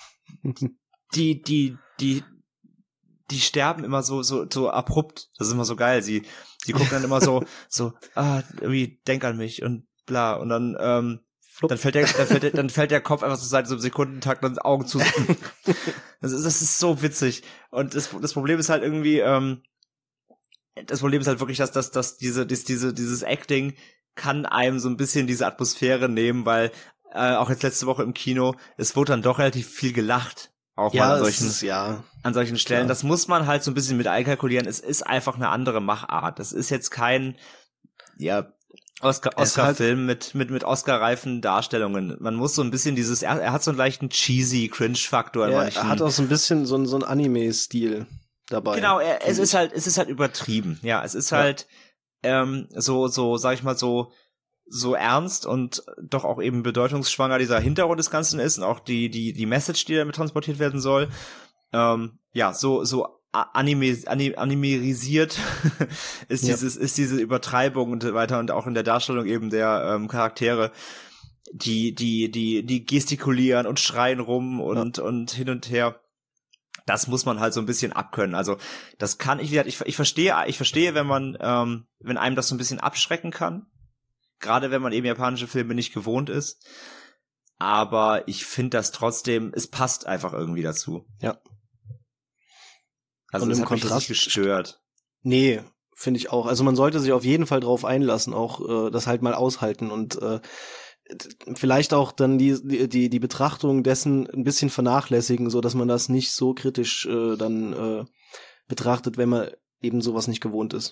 Speaker 1: die, die, die, die sterben immer so, so, so abrupt. Das ist immer so geil. Sie, sie gucken dann immer so, so, ah, irgendwie, denk an mich und bla. Und dann, ähm, dann fällt der, dann fällt der, dann fällt der Kopf einfach zur Seite, so im Sekundentakt, dann Augen zu. Das ist, das ist so witzig. Und das, das Problem ist halt irgendwie, ähm, das Problem ist halt wirklich, dass, dass, dass diese, dass diese, dieses Acting kann einem so ein bisschen diese Atmosphäre nehmen, weil, äh, auch jetzt letzte Woche im Kino, es wurde dann doch relativ viel gelacht. Auch
Speaker 2: ja,
Speaker 1: mal an solchen,
Speaker 2: ist, ja.
Speaker 1: an solchen Stellen.
Speaker 2: Klar.
Speaker 1: Das muss man halt so ein bisschen mit einkalkulieren. Es ist einfach eine andere Machart. Das ist jetzt kein, ja, Oscar, Oscar-Film halt mit, mit, mit Oscar-reifen Darstellungen. Man muss so ein bisschen dieses, er, er hat so einen leichten cheesy Cringe-Faktor in
Speaker 2: ja,
Speaker 1: manchen.
Speaker 2: Er hat auch so ein bisschen so, so einen Anime-Stil dabei.
Speaker 1: Genau, er, es ist halt, es ist halt übertrieben. Ja, es ist ja. halt, ähm, so, so, sag ich mal, so, so ernst und doch auch eben bedeutungsschwanger dieser Hintergrund des Ganzen ist und auch die, die, die Message, die damit transportiert werden soll. Ähm, ja, so, so, Anime, animerisiert ist
Speaker 2: ja.
Speaker 1: dieses, ist diese Übertreibung und so weiter und auch in der Darstellung eben der ähm, Charaktere, die, die, die, die gestikulieren und schreien rum und, ja. und hin und her. Das muss man halt so ein bisschen abkönnen. Also, das kann ich wieder, ich, ich verstehe, ich verstehe, wenn man, ähm, wenn einem das so ein bisschen abschrecken kann. Gerade wenn man eben japanische Filme nicht gewohnt ist. Aber ich finde das trotzdem, es passt einfach irgendwie dazu.
Speaker 2: Ja.
Speaker 1: Also
Speaker 2: und
Speaker 1: das
Speaker 2: im
Speaker 1: hat mich
Speaker 2: Kontrast
Speaker 1: nicht gestört.
Speaker 2: Nee, finde ich auch. Also man sollte sich auf jeden Fall drauf einlassen, auch äh, das halt mal aushalten und äh, vielleicht auch dann die die die Betrachtung dessen ein bisschen vernachlässigen, so dass man das nicht so kritisch äh, dann äh, betrachtet, wenn man eben sowas nicht gewohnt ist.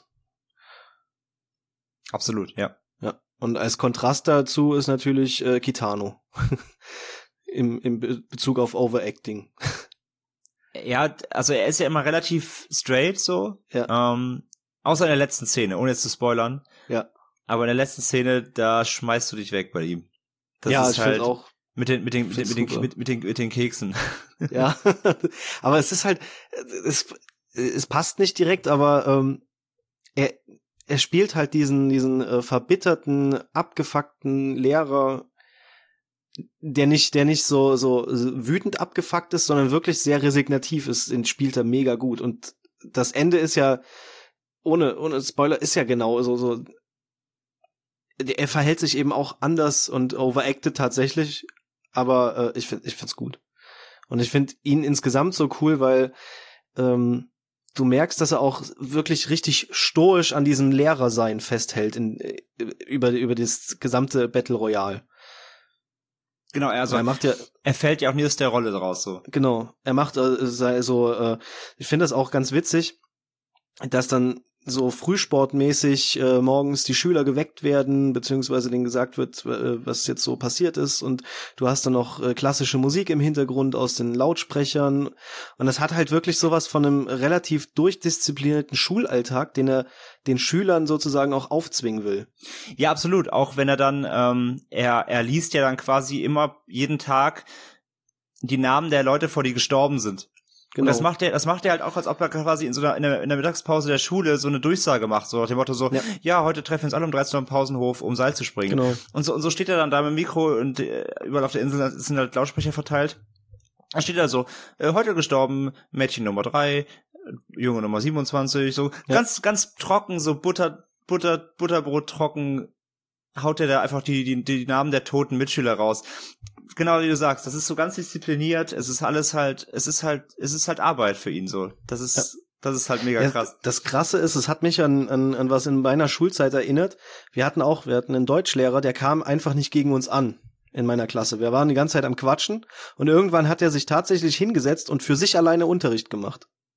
Speaker 1: Absolut, ja.
Speaker 2: Ja. Und als Kontrast dazu ist natürlich äh, Kitano im im Be- Bezug auf Overacting.
Speaker 1: Ja, also er ist ja immer relativ straight so,
Speaker 2: ja.
Speaker 1: ähm, außer in der letzten Szene, ohne jetzt zu spoilern.
Speaker 2: Ja.
Speaker 1: Aber in der letzten Szene, da schmeißt du dich weg bei ihm. Das
Speaker 2: ja,
Speaker 1: ist
Speaker 2: ich
Speaker 1: halt
Speaker 2: auch.
Speaker 1: Mit den, mit den, mit den, mit den, mit, mit den, mit den Keksen.
Speaker 2: Ja, aber es ist halt, es, es passt nicht direkt, aber ähm, er, er spielt halt diesen, diesen äh, verbitterten, abgefuckten Lehrer, der nicht, der nicht so, so wütend abgefuckt ist, sondern wirklich sehr resignativ ist, den spielt er mega gut. Und das Ende ist ja, ohne, ohne Spoiler, ist ja genau so, so, er verhält sich eben auch anders und overacted tatsächlich, aber äh, ich finde, ich find's gut. Und ich finde ihn insgesamt so cool, weil ähm, du merkst, dass er auch wirklich richtig stoisch an diesem Lehrersein festhält in, über, über das gesamte Battle Royale.
Speaker 1: Genau, also
Speaker 2: er macht ja,
Speaker 1: er fällt ja auch nie aus der Rolle draus so.
Speaker 2: Genau, er macht äh, sei so, äh, ich finde das auch ganz witzig, dass dann so frühsportmäßig äh, morgens die Schüler geweckt werden, beziehungsweise denen gesagt wird, äh, was jetzt so passiert ist, und du hast dann noch äh, klassische Musik im Hintergrund aus den Lautsprechern, und das hat halt wirklich sowas von einem relativ durchdisziplinierten Schulalltag, den er den Schülern sozusagen auch aufzwingen will.
Speaker 1: Ja, absolut, auch wenn er dann, ähm, er, er liest ja dann quasi immer jeden Tag die Namen der Leute vor, die gestorben sind. Genau. Und das macht er, das macht er halt auch, als ob er quasi in so einer, in der, in der Mittagspause der Schule so eine Durchsage macht, so nach dem Motto so, ja, ja heute treffen wir uns alle um dreizehn Uhr im Pausenhof, um Seil zu springen.
Speaker 2: Genau.
Speaker 1: Und so, und so steht er dann da mit dem Mikro und äh, überall auf der Insel sind halt Lautsprecher verteilt. Da steht er so, äh, heute gestorben, Mädchen Nummer drei, Junge Nummer siebenundzwanzig, so ja. ganz, ganz trocken, so Butter, Butter, Butterbrot trocken, haut er da einfach die, die, die Namen der toten Mitschüler raus. Genau wie du sagst, das ist so ganz diszipliniert, es ist alles halt, es ist halt, es ist halt Arbeit für ihn so. Das ist, ja. das ist halt mega krass.
Speaker 2: Ja, das Krasse ist, es hat mich an, an, an was in meiner Schulzeit erinnert. Wir hatten auch, wir hatten einen Deutschlehrer, der kam einfach nicht gegen uns an in meiner Klasse. Wir waren die ganze Zeit am Quatschen und irgendwann hat er sich tatsächlich hingesetzt und für sich alleine Unterricht gemacht.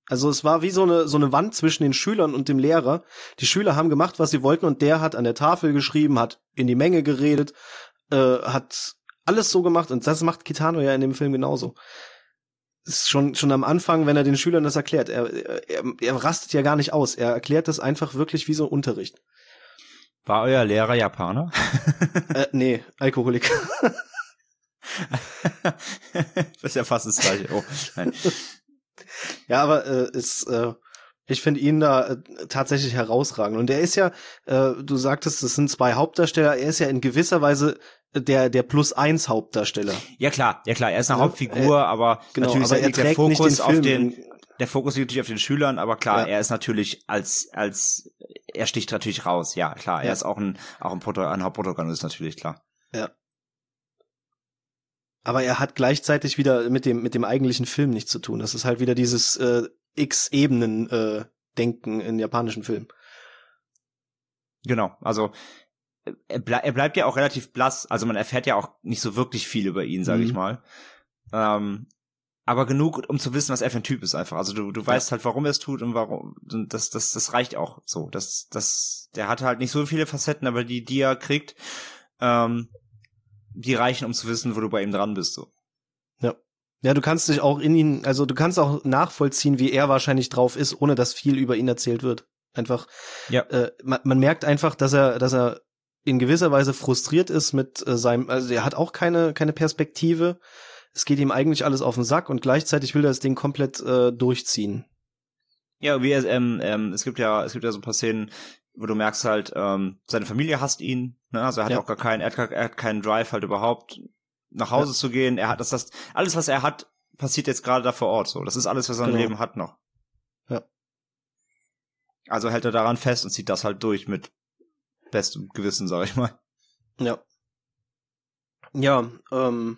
Speaker 2: Also es war wie so eine so eine Wand zwischen den Schülern und dem Lehrer. Die Schüler haben gemacht, was sie wollten, und der hat an der Tafel geschrieben, hat in die Menge geredet, äh, hat alles so gemacht, und das macht Kitano ja in dem Film genauso. Ist schon schon am Anfang, wenn er den Schülern das erklärt, er, er, er rastet ja gar nicht aus. Er erklärt das einfach wirklich wie so ein Unterricht.
Speaker 1: War euer Lehrer Japaner?
Speaker 2: äh, nee, Alkoholiker.
Speaker 1: Das ist ja fast das Gleiche. Oh, nein.
Speaker 2: Ja, aber äh, ist, äh, ich finde ihn da äh, tatsächlich herausragend. Und er ist ja, äh, du sagtest, es sind zwei Hauptdarsteller, er ist ja in gewisser Weise der der plus eins Hauptdarsteller.
Speaker 1: Ja klar, ja klar, er ist eine ja, Hauptfigur, äh, aber
Speaker 2: genau,
Speaker 1: natürlich
Speaker 2: aber
Speaker 1: liegt
Speaker 2: er
Speaker 1: der Fokus
Speaker 2: den
Speaker 1: auf den, der Fokus liegt natürlich auf den Schülern, aber klar, ja. er ist natürlich als als er sticht natürlich raus, ja klar, er ja. ist auch ein auch ein, Proto, ein Hauptprotagonist natürlich, klar.
Speaker 2: Ja. Aber er hat gleichzeitig wieder mit dem mit dem eigentlichen Film nichts zu tun. Das ist halt wieder dieses äh, X-Ebenen-Denken äh, in japanischen Filmen.
Speaker 1: Genau, also er, ble- er bleibt ja auch relativ blass, also man erfährt ja auch nicht so wirklich viel über ihn, sage mhm. ich mal. Ähm, aber genug, um zu wissen, was er für ein Typ ist einfach. Also du du weißt ja. halt, warum er es tut und warum. Und das das das reicht auch so. Das das der hat halt nicht so viele Facetten, aber die die er kriegt, ähm, die reichen, um zu wissen, wo du bei ihm dran bist, so.
Speaker 2: Ja. Ja, du kannst dich auch in ihn, also du kannst auch nachvollziehen, wie er wahrscheinlich drauf ist, ohne dass viel über ihn erzählt wird. Einfach,
Speaker 1: ja.
Speaker 2: äh, man, man merkt einfach, dass er, dass er in gewisser Weise frustriert ist mit äh, seinem, also er hat auch keine, keine Perspektive. Es geht ihm eigentlich alles auf den Sack, und gleichzeitig will er das Ding komplett äh, durchziehen.
Speaker 1: Ja, wie er, ähm, ähm, es gibt ja, es gibt ja so ein paar Szenen, wo du merkst halt, ähm, seine Familie hasst ihn, ne? Also er hat ja auch gar keinen, er hat, gar, er hat keinen Drive halt überhaupt nach Hause ja. zu gehen. Er hat das, das, alles was er hat, passiert jetzt gerade da vor Ort, so. Das ist alles, was er im
Speaker 2: genau.
Speaker 1: Leben hat noch.
Speaker 2: Ja.
Speaker 1: Also hält er daran fest und zieht das halt durch mit bestem Gewissen, sag ich mal.
Speaker 2: Ja. Ja, ähm,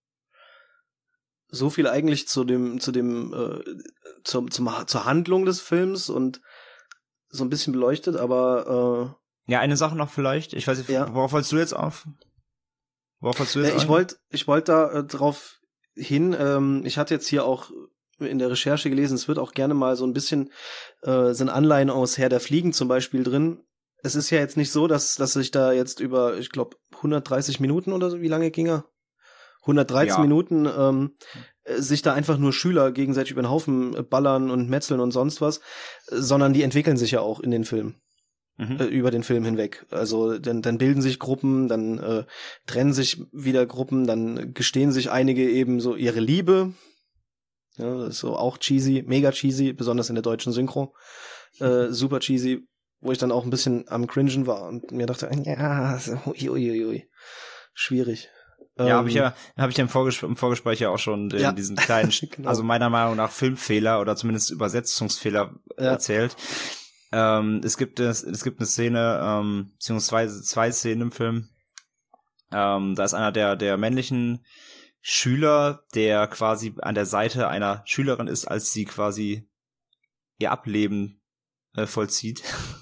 Speaker 2: so viel eigentlich zu dem, zu dem, äh, zum, zum, zur Handlung des Films und so ein bisschen beleuchtet, aber
Speaker 1: äh, ja, eine Sache noch vielleicht. Ich weiß nicht, ja. worauf wolltest du jetzt auf? Worauf wolltest du jetzt?
Speaker 2: Ja, ich wollte, ich wollte da äh, drauf hin. Ähm, ich hatte jetzt hier auch in der Recherche gelesen, es wird auch gerne mal so ein bisschen äh, sind Anleihen aus Herr der Fliegen zum Beispiel drin. Es ist ja jetzt nicht so, dass dass sich da jetzt über, ich glaube, hundertdreißig Minuten oder so, wie lange ging er? hundertdreizehn ja. Minuten ähm, sich da einfach nur Schüler gegenseitig über den Haufen ballern und metzeln und sonst was, sondern die entwickeln sich ja auch in den Film, mhm. äh, über den Film hinweg. Also dann, dann bilden sich Gruppen, dann äh, trennen sich wieder Gruppen, dann gestehen sich einige eben so ihre Liebe. Ja, das ist so auch cheesy, mega cheesy, besonders in der deutschen Synchro. Äh, super cheesy, wo ich dann auch ein bisschen am Cringen war und mir dachte, ja, ui, ui, ui, schwierig.
Speaker 1: Ja, habe ich ja, habe ich ja im, Vorges- im Vorgespräch ja auch schon den, ja. diesen kleinen, genau. also meiner Meinung nach Filmfehler oder zumindest Übersetzungsfehler ja. erzählt. Ähm, es gibt es, es gibt eine Szene, ähm, beziehungsweise zwei Szenen im Film. Ähm, da ist einer der der männlichen Schüler, der quasi an der Seite einer Schülerin ist, als sie quasi ihr Ableben äh, vollzieht.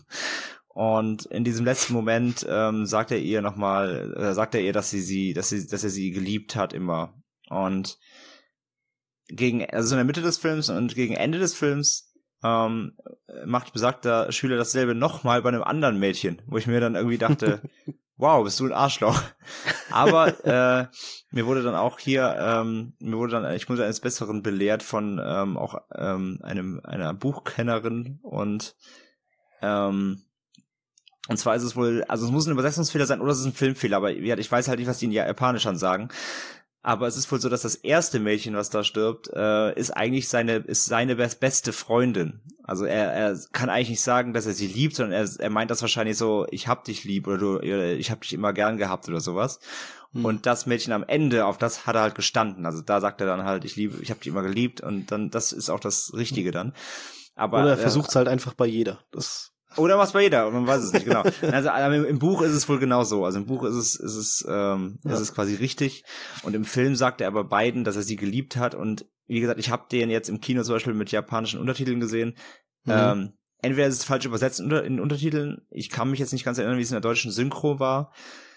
Speaker 1: Und in diesem letzten Moment ähm, sagt er ihr nochmal, äh, sagt er ihr, dass sie sie, dass sie, dass er sie geliebt hat immer. Und gegen, also in der Mitte des Films und gegen Ende des Films ähm, macht besagter Schüler dasselbe nochmal bei einem anderen Mädchen, wo ich mir dann irgendwie dachte, wow, bist du ein Arschloch. Aber äh, mir wurde dann auch hier, ähm, mir wurde dann, ich wurde eines Besseren belehrt von ähm, auch ähm, einem einer Buchkennerin und ähm, Und zwar ist es wohl, also es muss ein Übersetzungsfehler sein oder es ist ein Filmfehler, aber ich weiß halt nicht, was die in Japanischern sagen. Aber es ist wohl so, dass das erste Mädchen, was da stirbt, äh, ist eigentlich seine, ist seine beste Freundin. Also er, er kann eigentlich nicht sagen, dass er sie liebt, sondern er, er meint das wahrscheinlich so, ich hab dich lieb oder du, oder ich hab dich immer gern gehabt oder sowas. Hm. Und das Mädchen am Ende, auf das hat er halt gestanden. Also da sagt er dann halt, ich liebe, ich hab dich immer geliebt und dann, das ist auch das Richtige dann. Aber
Speaker 2: oder er versucht es halt einfach bei jeder. Das
Speaker 1: Oder was bei jeder, man weiß es nicht, genau. Also im, im Buch ist es wohl genau so. Also im Buch ist es, ist es, ähm, ja. ist es quasi richtig. Und im Film sagt er aber beiden, dass er sie geliebt hat. Und wie gesagt, ich habe den jetzt im Kino zum Beispiel mit japanischen Untertiteln gesehen. Mhm. Ähm, entweder ist es falsch übersetzt in, in Untertiteln. Ich kann mich jetzt nicht ganz erinnern, wie es in der deutschen Synchro war.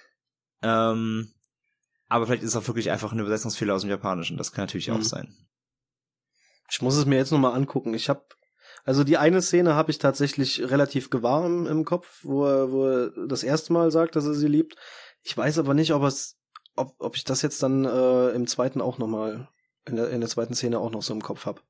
Speaker 1: Ähm, aber vielleicht ist es auch wirklich einfach ein Übersetzungsfehler aus dem Japanischen. Das kann natürlich mhm. auch sein.
Speaker 2: Ich muss es mir jetzt nochmal angucken. Ich habe Also die eine Szene habe ich tatsächlich relativ gewahr im, im Kopf, wo er, wo er das erste Mal sagt, dass er sie liebt. Ich weiß aber nicht, ob es, ob, ob ich das jetzt dann äh, im zweiten auch nochmal, in der, in der zweiten Szene auch noch so im Kopf habe.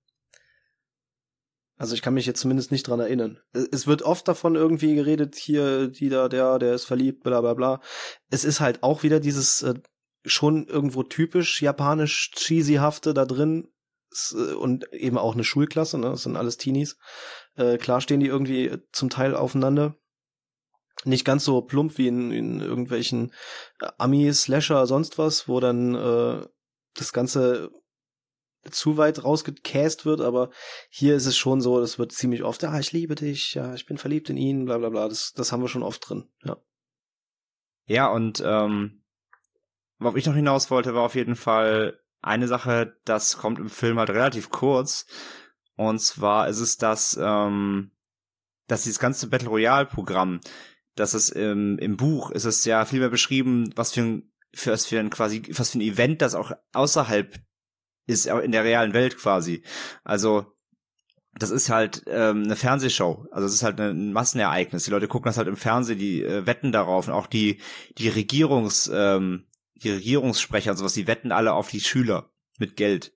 Speaker 2: Also ich kann mich jetzt zumindest nicht dran erinnern. Es wird oft davon irgendwie geredet, hier, die da, der, der ist verliebt, bla bla bla. Es ist halt auch wieder dieses äh, schon irgendwo typisch japanisch cheesyhafte da drin. Und eben auch eine Schulklasse, ne? Das sind alles Teenies. Äh, klar stehen die irgendwie zum Teil aufeinander. Nicht ganz so plump wie in, in irgendwelchen Ami-Slasher, sonst was, wo dann äh, das Ganze zu weit rausgecast wird, aber hier ist es schon so, das wird ziemlich oft, ja, ich liebe dich, ja, ich bin verliebt in ihn, bla bla bla, das, das haben wir schon oft drin, ja.
Speaker 1: Ja, und ähm, worauf ich noch hinaus wollte, war auf jeden Fall eine Sache, das kommt im Film halt relativ kurz, und zwar ist es das, ähm, dass dieses ganze Battle Royale Programm, dass es im, im Buch ist es ja viel mehr beschrieben, was für ein, für, was für ein quasi, was für ein Event das auch außerhalb ist, in der realen Welt quasi. Also das ist halt ähm, eine Fernsehshow, also es ist halt ein Massenereignis. Die Leute gucken das halt im Fernsehen, die äh, wetten darauf, und auch die die Regierungs ähm, die Regierungssprecher und sowas, die wetten alle auf die Schüler mit Geld.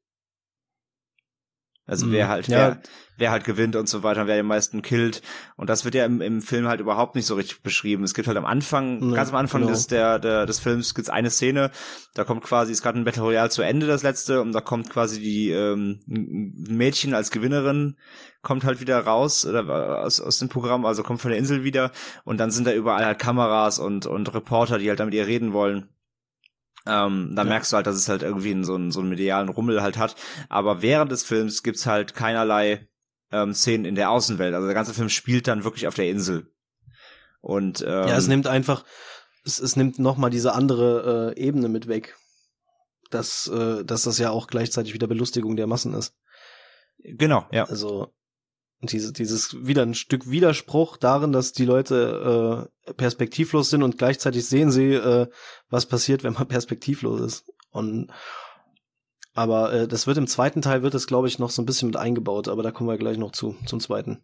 Speaker 1: Also mm, wer halt, ja. wer, wer halt gewinnt und so weiter, wer den meisten killt. Und das wird ja im, im Film halt überhaupt nicht so richtig beschrieben. Es gibt halt am Anfang, ja, ganz am Anfang genau. des, der, der, des Films gibt's eine Szene, da kommt quasi, ist gerade ein Battle Royale zu Ende, das letzte, und da kommt quasi die, ähm, ein Mädchen als Gewinnerin, kommt halt wieder raus, oder aus, aus dem Programm, also kommt von der Insel wieder, und dann sind da überall halt Kameras und, und Reporter, die halt damit ihr reden wollen. Ähm, da ja. merkst du halt, dass es halt irgendwie einen, so, einen, so einen medialen Rummel halt hat. Aber während des Films gibt's halt keinerlei ähm, Szenen in der Außenwelt. Also der ganze Film spielt dann wirklich auf der Insel. Und ähm,
Speaker 2: ja, es nimmt einfach, es, es nimmt nochmal diese andere äh, Ebene mit weg. Dass, äh, dass das ja auch gleichzeitig wieder Belustigung der Massen ist.
Speaker 1: Genau, ja.
Speaker 2: Also diese, dieses wieder ein Stück Widerspruch darin, dass die Leute äh, perspektivlos sind und gleichzeitig sehen sie, äh, was passiert, wenn man perspektivlos ist. Und aber äh, das wird im zweiten Teil, wird es, glaube ich, noch so ein bisschen mit eingebaut, aber da kommen wir gleich noch zu, zum zweiten.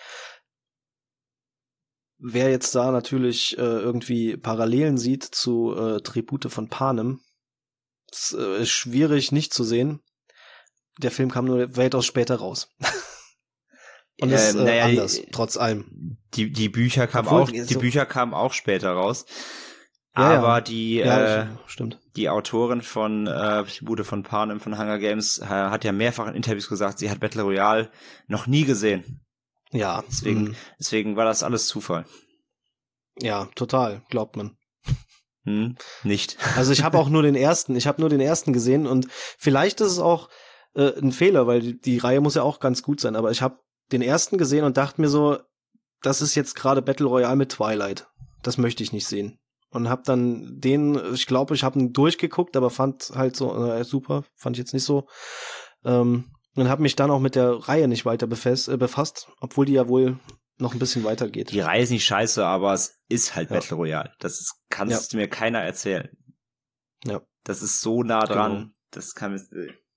Speaker 2: Wer jetzt da natürlich äh, irgendwie Parallelen sieht zu äh, Tribute von Panem, ist, äh, ist schwierig nicht zu sehen. Der Film kam nur weitaus später raus. Und ist äh, naja, anders, die, trotz allem.
Speaker 1: Die die Bücher kamen auch, die so Bücher kamen auch später raus.
Speaker 2: Ja,
Speaker 1: aber
Speaker 2: ja.
Speaker 1: die
Speaker 2: ja,
Speaker 1: äh,
Speaker 2: stimmt.
Speaker 1: die Autorin von äh, Tribute von Panem von Hunger Games äh, hat ja mehrfach in Interviews gesagt, sie hat Battle Royale noch nie gesehen.
Speaker 2: Ja.
Speaker 1: Deswegen
Speaker 2: mh.
Speaker 1: deswegen war das alles Zufall.
Speaker 2: Ja, total, glaubt man.
Speaker 1: Hm, nicht.
Speaker 2: Also ich habe auch nur den ersten, ich habe nur den ersten gesehen, und vielleicht ist es auch äh, ein Fehler, weil die, die Reihe muss ja auch ganz gut sein, aber ich habe den ersten gesehen und dachte mir so, das ist jetzt gerade Battle Royale mit Twilight. Das möchte ich nicht sehen. Und hab dann den, ich glaube, ich habe ihn durchgeguckt, aber fand halt so, äh, super, fand ich jetzt nicht so. Ähm, und habe mich dann auch mit der Reihe nicht weiter befasst, äh, befasst, obwohl die ja wohl noch ein bisschen weitergeht.
Speaker 1: Die Reihe ist nicht scheiße, aber es ist halt
Speaker 2: ja.
Speaker 1: Battle Royale. Das ist, kannst ja. mir keiner erzählen.
Speaker 2: Ja.
Speaker 1: Das ist so nah dran.
Speaker 2: Genau.
Speaker 1: Das kann mir...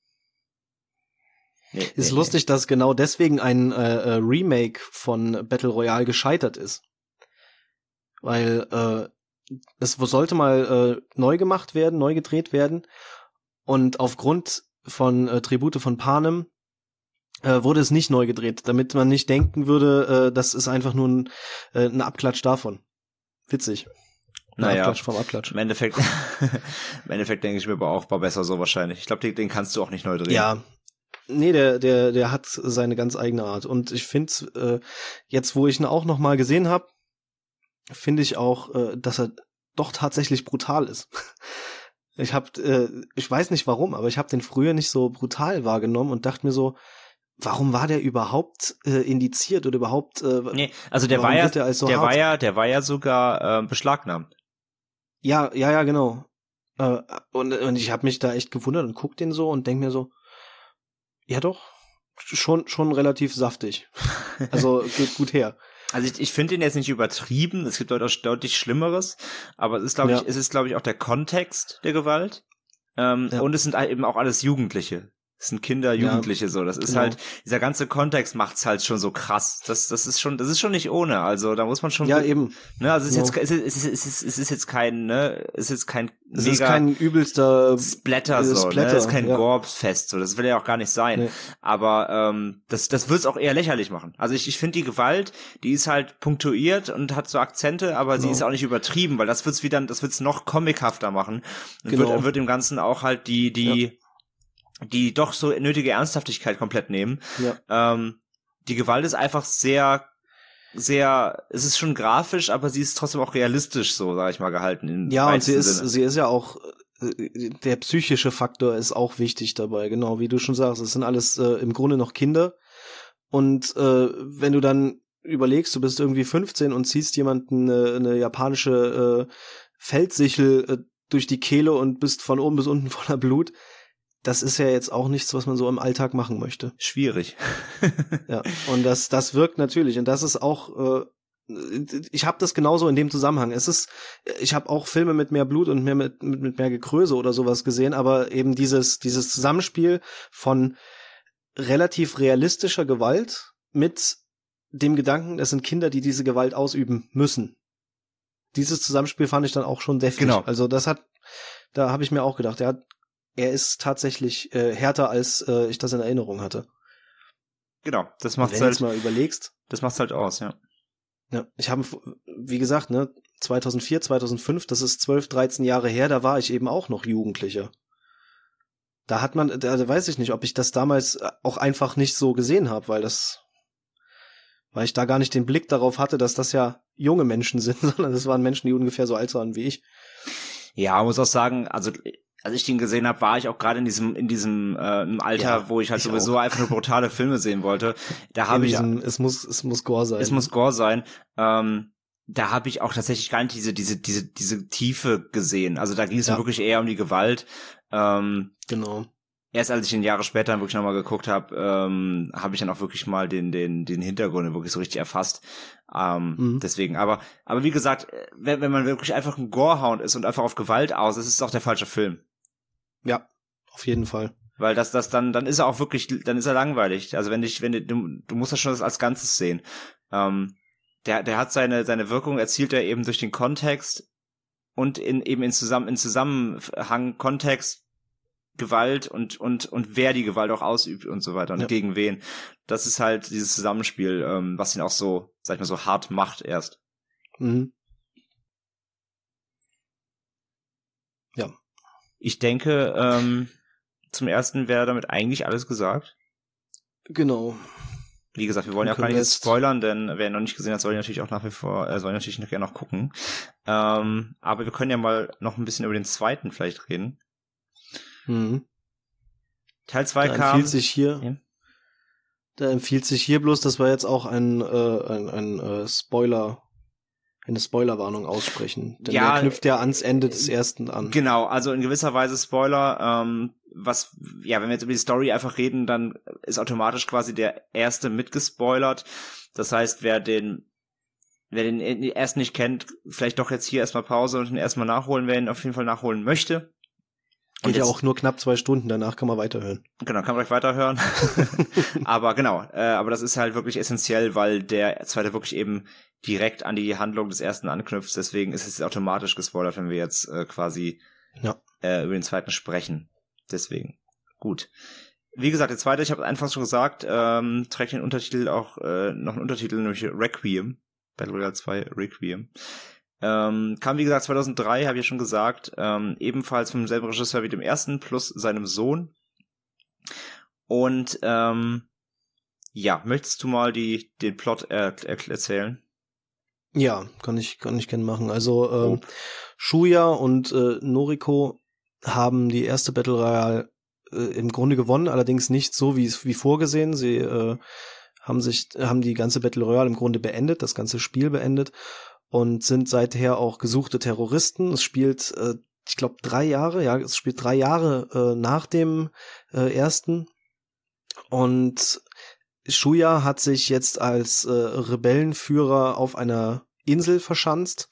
Speaker 2: Nee, ist nee, lustig, nee. dass genau deswegen ein äh, Remake von Battle Royale gescheitert ist. Weil äh, es sollte mal äh, neu gemacht werden, neu gedreht werden, und aufgrund von äh, Tribute von Panem äh, wurde es nicht neu gedreht, damit man nicht denken würde, äh, das ist einfach nur ein, äh, ein Abklatsch davon. Witzig. Ein
Speaker 1: naja,
Speaker 2: Abklatsch vom Abklatsch.
Speaker 1: Im Endeffekt, im Endeffekt denke ich mir aber auch, war besser so wahrscheinlich. Ich glaube, den, den kannst du auch nicht neu drehen.
Speaker 2: Ja. Nee, der, der, der hat seine ganz eigene Art. Und ich finde, äh, jetzt, wo ich ihn auch noch mal gesehen habe, finde ich auch, äh, dass er doch tatsächlich brutal ist. Ich hab, äh, ich weiß nicht warum, aber ich habe den früher nicht so brutal wahrgenommen und dachte mir so, warum war der überhaupt äh, indiziert oder überhaupt? Äh,
Speaker 1: nee, also der war ja, der, so der war ja, der war ja sogar äh, beschlagnahmt.
Speaker 2: Ja, ja, ja, genau. Äh, und, und ich habe mich da echt gewundert und guck den so und denk mir so, ja doch, schon schon relativ saftig. Also geht gut her.
Speaker 1: Also ich, ich finde den jetzt nicht übertrieben, es gibt deutlich, deutlich Schlimmeres, aber es ist, glaube ich, ja. es ist, glaube ich, auch der Kontext der Gewalt. Ähm, ja. Und es sind eben auch alles Jugendliche. Das sind Kinder, Jugendliche, ja, so. Das ist
Speaker 2: genau.
Speaker 1: halt, dieser ganze Kontext macht's halt schon so krass. Das, das ist schon, das ist schon nicht ohne. Also, da muss man schon.
Speaker 2: Ja, eben.
Speaker 1: Ne, also, es ist
Speaker 2: genau.
Speaker 1: jetzt, es ist, es ist, es ist, es ist jetzt kein, ne, es ist jetzt kein,
Speaker 2: es ist kein übelster
Speaker 1: Splatter, so,
Speaker 2: Splatter,
Speaker 1: ne, es ist kein
Speaker 2: ja.
Speaker 1: Gore-Fest, so. Das will ja auch gar nicht sein. Nee. Aber, ähm, das, das wird's auch eher lächerlich machen. Also, ich, ich finde die Gewalt, die ist halt punktuiert und hat so Akzente, aber genau. sie ist auch nicht übertrieben, weil das wird's wieder, das wird's noch comichafter machen. Und genau. wird, wird dem Ganzen auch halt die, die, ja. die doch so nötige Ernsthaftigkeit komplett nehmen. Ja. Ähm, die Gewalt ist einfach sehr, sehr, es ist schon grafisch, aber sie ist trotzdem auch realistisch, so, sag ich mal, gehalten. In
Speaker 2: ja, und sie ist, Sinne. sie ist ja auch, der psychische Faktor ist auch wichtig dabei, genau, wie du schon sagst, es sind alles äh, im Grunde noch Kinder. Und äh, wenn du dann überlegst, du bist irgendwie fünfzehn und ziehst jemanden eine, eine japanische äh, Feldsichel äh, durch die Kehle und bist von oben bis unten voller Blut, das ist ja jetzt auch nichts, was man so im Alltag machen möchte.
Speaker 1: Schwierig.
Speaker 2: Ja, und das das wirkt natürlich und das ist auch äh, ich habe das genauso in dem Zusammenhang. Es ist ich habe auch Filme mit mehr Blut und mehr mit mit, mit mehr Gekröse oder sowas gesehen, aber eben dieses dieses Zusammenspiel von relativ realistischer Gewalt mit dem Gedanken, es sind Kinder, die diese Gewalt ausüben müssen. Dieses Zusammenspiel fand ich dann auch schon deftig.
Speaker 1: Genau.
Speaker 2: Also das hat da habe ich mir auch gedacht, er hat Er ist tatsächlich äh, härter, als äh, ich das in Erinnerung hatte.
Speaker 1: Genau, das macht's
Speaker 2: halt. Wenn du jetzt mal überlegst.
Speaker 1: Das macht's halt aus, ja.
Speaker 2: Ja, ich habe, wie gesagt, ne, zweitausendvier, zweitausendfünf, das ist zwölf, dreizehn Jahre her, da war ich eben auch noch Jugendlicher. Da hat man, da, da weiß ich nicht, ob ich das damals auch einfach nicht so gesehen habe, weil das, weil ich da gar nicht den Blick darauf hatte, dass das ja junge Menschen sind, sondern das waren Menschen, die ungefähr so alt waren wie ich.
Speaker 1: Ja, man muss auch sagen, also als ich den gesehen habe, war ich auch gerade in diesem in diesem äh, im Alter, ja, wo ich halt ich sowieso auch. einfach nur brutale Filme sehen wollte. Da habe ich
Speaker 2: diesem, es muss es muss Gore sein.
Speaker 1: Es muss Gore sein. Ähm, da habe ich auch tatsächlich gar nicht diese diese diese diese Tiefe gesehen. Also da ging es ja. wirklich eher um die Gewalt. Ähm,
Speaker 2: genau.
Speaker 1: Erst als ich ihn Jahre später wirklich nochmal geguckt habe, ähm, habe ich dann auch wirklich mal den den den Hintergrund wirklich so richtig erfasst. Ähm, mhm. Deswegen, aber aber wie gesagt, wenn, wenn man wirklich einfach ein Gorehound ist und einfach auf Gewalt aus, ist es auch der falsche Film.
Speaker 2: Ja, auf jeden Fall.
Speaker 1: Weil das, das dann, dann ist er auch wirklich, dann ist er langweilig. Also wenn dich, wenn du, du musst das schon als Ganzes sehen. Ähm, der, der hat seine, seine Wirkung erzielt er eben durch den Kontext und in, eben in zusammen, in Zusammenhang Kontext, Gewalt und, und, und wer die Gewalt auch ausübt und so weiter und ja. gegen wen. Das ist halt dieses Zusammenspiel, ähm, was ihn auch so, sag ich mal, so hart macht erst.
Speaker 2: Mhm. Ja.
Speaker 1: Ich denke, ähm, zum ersten wäre damit eigentlich alles gesagt.
Speaker 2: Genau.
Speaker 1: Wie gesagt, wir wollen ja auch gar nicht jetzt spoilern, denn wer ihn noch nicht gesehen hat, soll ihn natürlich auch nach wie vor, äh, soll ihn natürlich noch gerne noch gucken. Ähm, aber wir können ja mal noch ein bisschen über den zweiten vielleicht reden.
Speaker 2: Mhm.
Speaker 1: Teil zwei
Speaker 2: da
Speaker 1: kam.
Speaker 2: Empfiehlt sich hier, ja. Da empfiehlt sich hier bloß, dass wir jetzt auch ein, äh, ein, ein äh, Spoiler eine Spoilerwarnung aussprechen. Denn ja, der knüpft ja ans Ende des ersten an.
Speaker 1: Genau, also in gewisser Weise Spoiler, ähm, was, ja, wenn wir jetzt über die Story einfach reden, dann ist automatisch quasi der erste mitgespoilert. Das heißt, wer den, wer den ersten nicht kennt, vielleicht doch jetzt hier erstmal Pause und den erstmal nachholen, wer ihn auf jeden Fall nachholen möchte.
Speaker 2: Geht ja auch nur knapp zwei Stunden, danach kann man weiterhören.
Speaker 1: Genau, kann man gleich weiterhören. aber genau, äh, aber das ist halt wirklich essentiell, weil der zweite wirklich eben direkt an die Handlung des ersten anknüpft. Deswegen ist es automatisch gespoilert, wenn wir jetzt äh, quasi
Speaker 2: ja.
Speaker 1: äh, über den zweiten sprechen. Deswegen, gut. Wie gesagt, der zweite, ich habe anfangs schon gesagt, ähm, trägt den Untertitel auch äh, noch einen Untertitel, nämlich Requiem. Battle Royale zwei Requiem. Ähm, kam wie gesagt zweitausenddrei, habe ich ja schon gesagt, ähm, ebenfalls vom selben Regisseur wie dem ersten, plus seinem Sohn. Und ähm, ja, möchtest du mal die den Plot er- er- erzählen?
Speaker 2: Ja, kann ich kann ich gerne machen. Also ähm, oh. Shuya und äh, Noriko haben die erste Battle Royale äh, im Grunde gewonnen, allerdings nicht so wie wie vorgesehen. Sie äh, haben sich haben die ganze Battle Royale im Grunde beendet, das ganze Spiel beendet. Und sind seither auch gesuchte Terroristen. Es spielt, äh, ich glaube, drei Jahre, ja, es spielt drei Jahre äh, nach dem äh, ersten. Und Shuya hat sich jetzt als äh, Rebellenführer auf einer Insel verschanzt.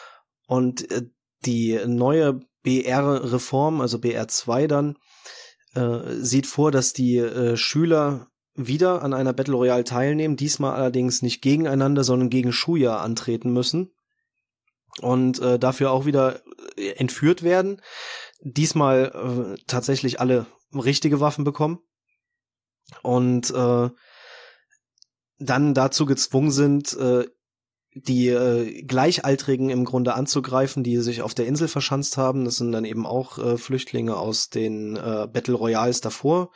Speaker 2: Und äh, die neue B R-Reform, also B R zwei dann, äh, sieht vor, dass die äh, Schüler wieder an einer Battle Royale teilnehmen, diesmal allerdings nicht gegeneinander, sondern gegen Shuya antreten müssen und äh, dafür auch wieder entführt werden. Diesmal äh, tatsächlich alle richtige Waffen bekommen und äh, dann dazu gezwungen sind, äh, die äh, Gleichaltrigen im Grunde anzugreifen, die sich auf der Insel verschanzt haben. Das sind dann eben auch äh, Flüchtlinge aus den äh, Battle Royales davor.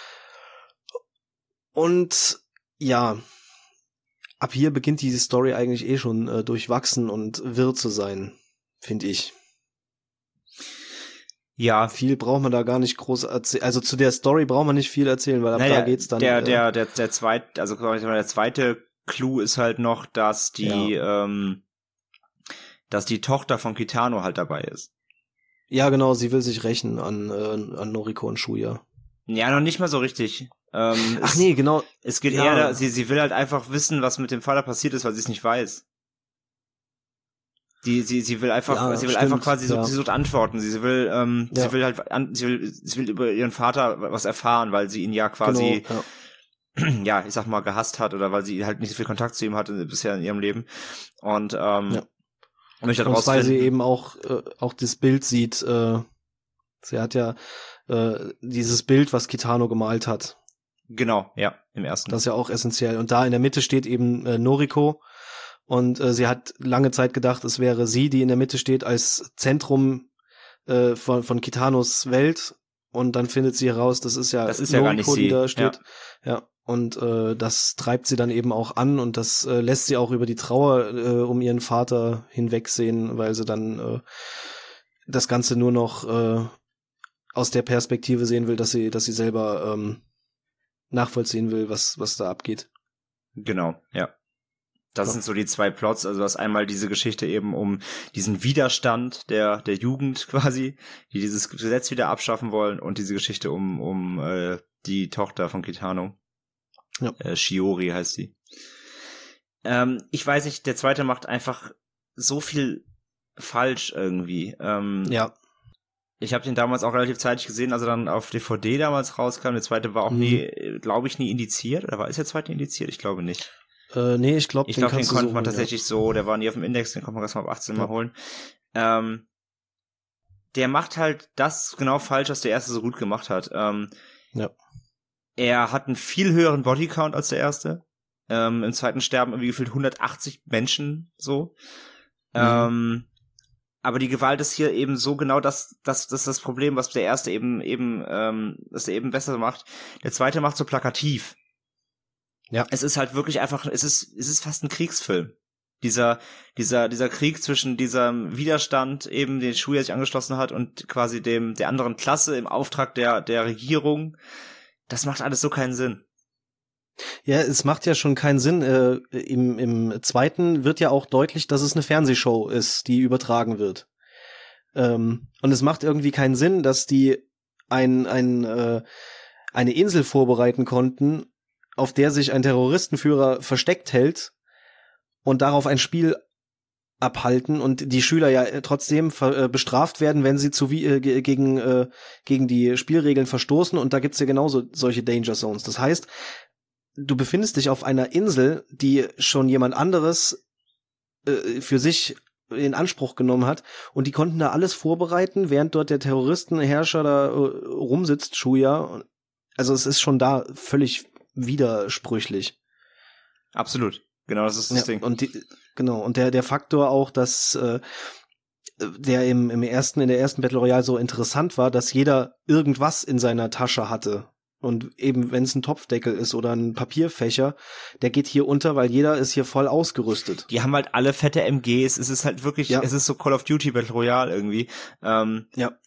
Speaker 2: Und ja, ab hier beginnt diese Story eigentlich eh schon äh, durchwachsen und wirr zu sein, finde ich.
Speaker 1: Ja.
Speaker 2: Viel braucht man da gar nicht groß erzählen. Also zu der Story braucht man nicht viel erzählen, weil ab
Speaker 1: naja,
Speaker 2: da geht's dann.
Speaker 1: Der,
Speaker 2: äh,
Speaker 1: der, der, der zweite, also der zweite Clou ist halt noch, dass die, ja. ähm, dass die Tochter von Kitano halt dabei ist.
Speaker 2: Ja, genau, sie will sich rächen an, äh, an Noriko und Shuya.
Speaker 1: Ja, noch nicht mal so richtig. Ähm,
Speaker 2: Ach
Speaker 1: es,
Speaker 2: nee, genau.
Speaker 1: Es geht
Speaker 2: ja.
Speaker 1: eher, da, sie, sie will halt einfach wissen, was mit dem Vater passiert ist, weil sie es nicht weiß. Die, sie, sie will einfach,
Speaker 2: ja,
Speaker 1: sie will
Speaker 2: stimmt,
Speaker 1: einfach quasi,
Speaker 2: ja.
Speaker 1: so, sie sucht Antworten. Sie, sie will, ähm,
Speaker 2: ja.
Speaker 1: sie will halt, an, sie will, sie will über ihren Vater was erfahren, weil sie ihn ja quasi,
Speaker 2: genau,
Speaker 1: ja. ja, ich sag mal, gehasst hat oder weil sie halt nicht so viel Kontakt zu ihm hatte bisher in ihrem Leben. Und, ähm,
Speaker 2: ja.
Speaker 1: möchte
Speaker 2: und weil sie
Speaker 1: finden.
Speaker 2: eben auch, äh, auch das Bild sieht, äh, sie hat ja, äh, dieses Bild, was Kitano gemalt hat.
Speaker 1: Genau, ja, im ersten.
Speaker 2: Das ist ja auch essentiell. Und da in der Mitte steht eben äh, Noriko. Und äh, sie hat lange Zeit gedacht, es wäre sie, die in der Mitte steht, als Zentrum äh, von, von Kitanos Welt. Und dann findet sie heraus, das ist ja
Speaker 1: das ist
Speaker 2: Noriko,
Speaker 1: ja gar nicht sie.
Speaker 2: die da steht.
Speaker 1: Ja.
Speaker 2: ja. Und äh, das treibt sie dann eben auch an und das äh, lässt sie auch über die Trauer äh, um ihren Vater hinwegsehen, weil sie dann äh, das Ganze nur noch äh, aus der Perspektive sehen will, dass sie, dass sie selber ähm, nachvollziehen will, was, was da abgeht.
Speaker 1: Genau, ja. Das
Speaker 2: ja.
Speaker 1: sind so die zwei Plots. Also du hast einmal diese Geschichte eben um diesen Widerstand der der Jugend quasi, die dieses Gesetz wieder abschaffen wollen, und diese Geschichte um um äh, die Tochter von Kitano.
Speaker 2: Ja.
Speaker 1: Äh, Shiori heißt sie. Ähm, ich weiß nicht, der zweite macht einfach so viel falsch irgendwie. Ähm,
Speaker 2: ja.
Speaker 1: Ich habe den damals auch relativ zeitig gesehen, als er dann auf D V D damals rauskam. Der zweite war auch
Speaker 2: mhm.
Speaker 1: nie, glaube ich, nie indiziert. Oder war ist der zweite indiziert? Ich glaube nicht.
Speaker 2: Äh, nee, ich glaube,
Speaker 1: ich
Speaker 2: den,
Speaker 1: glaub, den
Speaker 2: kannst
Speaker 1: konnte
Speaker 2: du
Speaker 1: man
Speaker 2: suchen,
Speaker 1: tatsächlich
Speaker 2: ja.
Speaker 1: so, der war nie auf dem Index, den konnte man erst mal ab achtzehn
Speaker 2: ja.
Speaker 1: mal holen. Ähm, der macht halt das genau falsch, was der erste so gut gemacht hat. Ähm,
Speaker 2: ja.
Speaker 1: Er hat einen viel höheren Bodycount als der erste. Ähm, im zweiten sterben irgendwie gefühlt hundertachtzig Menschen so. Mhm. Ähm, aber die Gewalt ist hier eben so genau das, das, das ist das Problem, was der erste eben, eben, ähm, dass er eben besser macht. Der zweite macht so plakativ.
Speaker 2: Ja.
Speaker 1: Es ist halt wirklich einfach, es ist, es ist fast ein Kriegsfilm. Dieser, dieser, dieser Krieg zwischen diesem Widerstand eben, den Shuya sich angeschlossen hat, und quasi dem, der anderen Klasse im Auftrag der, der Regierung. Das macht alles so keinen Sinn.
Speaker 2: Ja, es macht ja schon keinen Sinn. Äh, im, im zweiten wird ja auch deutlich, dass es eine Fernsehshow ist, die übertragen wird. Ähm, und es macht irgendwie keinen Sinn, dass die ein, ein, äh, eine Insel vorbereiten konnten, auf der sich ein Terroristenführer versteckt hält und darauf ein Spiel abhalten und die Schüler ja trotzdem ver- äh, bestraft werden, wenn sie zu wie, äh, ge- gegen äh, gegen die Spielregeln verstoßen, und da gibt's ja genauso solche Danger Zones. Das heißt, du befindest dich auf einer Insel, die schon jemand anderes äh, für sich in Anspruch genommen hat, und die konnten da alles vorbereiten, während dort der Terroristenherrscher da äh, rumsitzt, Shuya. Also es ist schon da völlig widersprüchlich.
Speaker 1: Absolut. Genau, das ist das
Speaker 2: ja,
Speaker 1: Ding.
Speaker 2: Und die, genau, und der der Faktor auch, dass äh, der im im ersten in der ersten Battle Royale so interessant war, dass jeder irgendwas in seiner Tasche hatte. Und eben, wenn es ein Topfdeckel ist oder ein Papierfächer, der geht hier unter, weil jeder ist hier voll ausgerüstet.
Speaker 1: Die haben halt alle fette M Gs. Es ist halt wirklich, ja. es ist so Call of Duty Battle Royale irgendwie. Ähm,
Speaker 2: ja.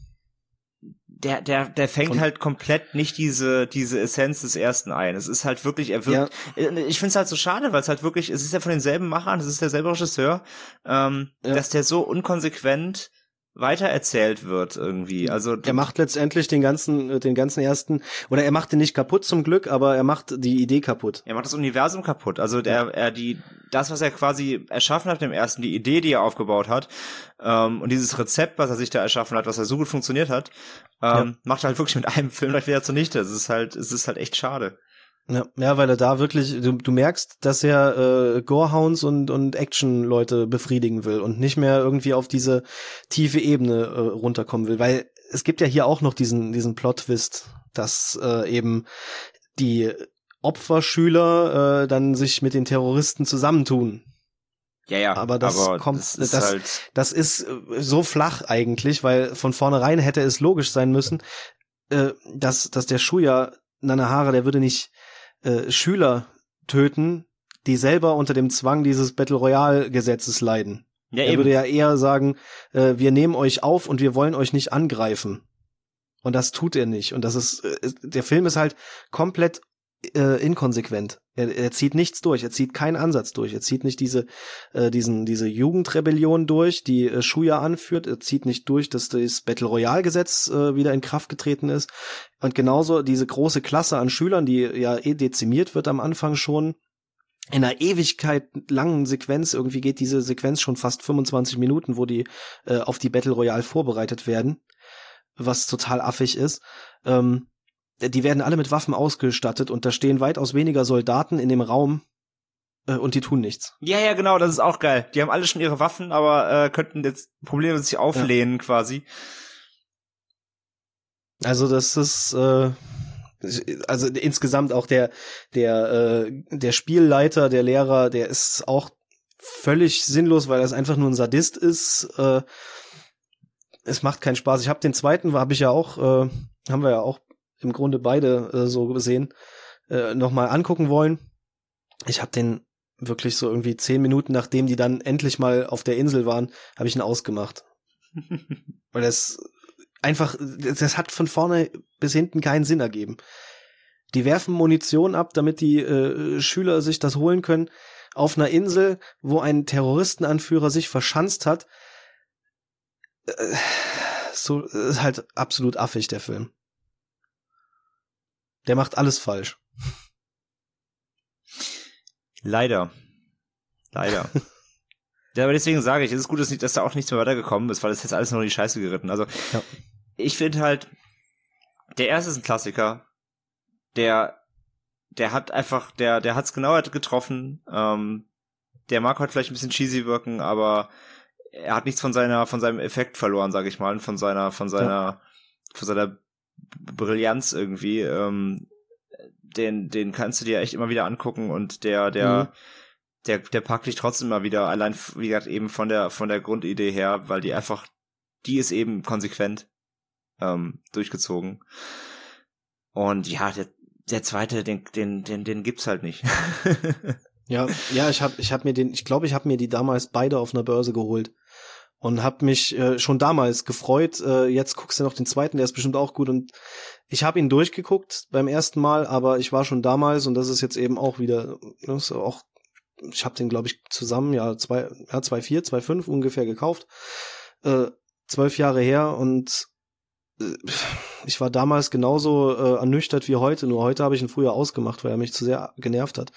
Speaker 1: Der, der, der fängt Und halt komplett nicht diese, diese Essenz des ersten ein. Es ist halt wirklich, er wirkt, ja. ich find's halt so schade, weil es halt wirklich, es ist ja von denselben Machern, es ist derselbe Regisseur, ähm, ja. dass der so unkonsequent weitererzählt wird irgendwie. Also
Speaker 2: er macht letztendlich den ganzen, den ganzen ersten, oder er macht den nicht kaputt zum Glück, aber er macht die Idee kaputt.
Speaker 1: Er macht das Universum kaputt. Also der, er die, das, was er quasi erschaffen hat im ersten, die Idee, die er aufgebaut hat, ähm, und dieses Rezept, was er sich da erschaffen hat, was er so gut funktioniert hat, ähm, ja. macht er halt wirklich mit einem Film gleich wieder zunichte. Es ist halt, es ist halt echt schade.
Speaker 2: Ja, ja, weil er da wirklich, du, du merkst, dass er äh, Gorehounds und und Action-Leute befriedigen will und nicht mehr irgendwie auf diese tiefe Ebene äh, runterkommen will, weil es gibt ja hier auch noch diesen diesen Plot-Twist, dass äh, eben die Opferschüler äh, dann sich mit den Terroristen zusammentun.
Speaker 1: Ja, ja,
Speaker 2: aber das
Speaker 1: aber
Speaker 2: kommt,
Speaker 1: das ist,
Speaker 2: das,
Speaker 1: halt
Speaker 2: das ist so flach eigentlich, weil von vornherein hätte es logisch sein müssen, äh, dass dass der Shuya Nanahara, der würde nicht Äh, Schüler töten, die selber unter dem Zwang dieses Battle Royale Gesetzes leiden.
Speaker 1: Ja,
Speaker 2: er
Speaker 1: eben.
Speaker 2: würde ja eher sagen, äh, wir nehmen euch auf und wir wollen euch nicht angreifen. Und das tut er nicht. Und das ist, äh, der Film ist halt komplett äh, inkonsequent. Er, er zieht nichts durch. Er zieht keinen Ansatz durch. Er zieht nicht diese, äh, diesen, diese Jugendrebellion durch, die äh, Shuya anführt. Er zieht nicht durch, dass das Battle Royale Gesetz äh, wieder in Kraft getreten ist. Und genauso diese große Klasse an Schülern, die ja eh dezimiert wird am Anfang schon. In einer Ewigkeit langen Sequenz, irgendwie geht diese Sequenz schon fast fünfundzwanzig Minuten, wo die äh, auf die Battle Royale vorbereitet werden, was total affig ist. Ähm, die werden alle mit Waffen ausgestattet und da stehen weitaus weniger Soldaten in dem Raum äh, und die tun nichts.
Speaker 1: Ja, ja, genau, das ist auch geil. Die haben alle schon ihre Waffen, aber äh, könnten jetzt Probleme sich auflehnen ja. quasi.
Speaker 2: Also das ist äh, also insgesamt auch der der äh, der Spielleiter, der Lehrer, der ist auch völlig sinnlos, weil er einfach nur ein Sadist ist. Äh, es macht keinen Spaß. Ich habe den zweiten, habe ich ja auch, äh, haben wir ja auch im Grunde beide äh, so gesehen, äh, nochmal angucken wollen. Ich habe den wirklich so irgendwie zehn Minuten, nachdem die dann endlich mal auf der Insel waren, habe ich ihn ausgemacht. Weil das einfach, das hat von vorne bis hinten keinen Sinn ergeben. Die werfen Munition ab, damit die äh, Schüler sich das holen können, auf einer Insel, wo ein Terroristenanführer sich verschanzt hat. Äh, so ist halt absolut affig, der Film. Der macht alles falsch.
Speaker 1: Leider. Leider. Ja, aber deswegen sage ich, es ist gut, dass, nicht, dass da auch nichts mehr weitergekommen ist, weil es jetzt alles nur in die Scheiße geritten. Also, ja. Ich finde halt, der erste ist ein Klassiker. Der, der hat einfach, der, der hat's genau getroffen. Ähm, der mag heute vielleicht ein bisschen cheesy wirken, aber er hat nichts von seiner, von seinem Effekt verloren, sage ich mal, und von seiner, von seiner, ja. von seiner Brillanz irgendwie. Ähm, den, den kannst du dir echt immer wieder angucken und der, der, mhm. der, der packt dich trotzdem mal wieder, allein, wie gesagt, eben von der, von der Grundidee her, weil die einfach, die ist eben konsequent ähm, durchgezogen. Und ja, der, der zweite, den, den, den, den gibt's halt nicht.
Speaker 2: ja, ja, ich hab, ich hab mir den, ich glaube, ich habe mir die damals beide auf einer Börse geholt und hab mich äh, schon damals gefreut. Äh, jetzt guckst du noch den zweiten, der ist bestimmt auch gut. Und ich habe ihn durchgeguckt beim ersten Mal, aber ich war schon damals und das ist jetzt eben auch wieder, das ist auch, ich habe den, glaube ich, zusammen, ja, zwei, ja, zwei vier, zwei fünf ungefähr gekauft, äh, zwölf Jahre her und äh, ich war damals genauso äh, ernüchtert wie heute, nur heute habe ich ihn früher ausgemacht, weil er mich zu sehr genervt hat.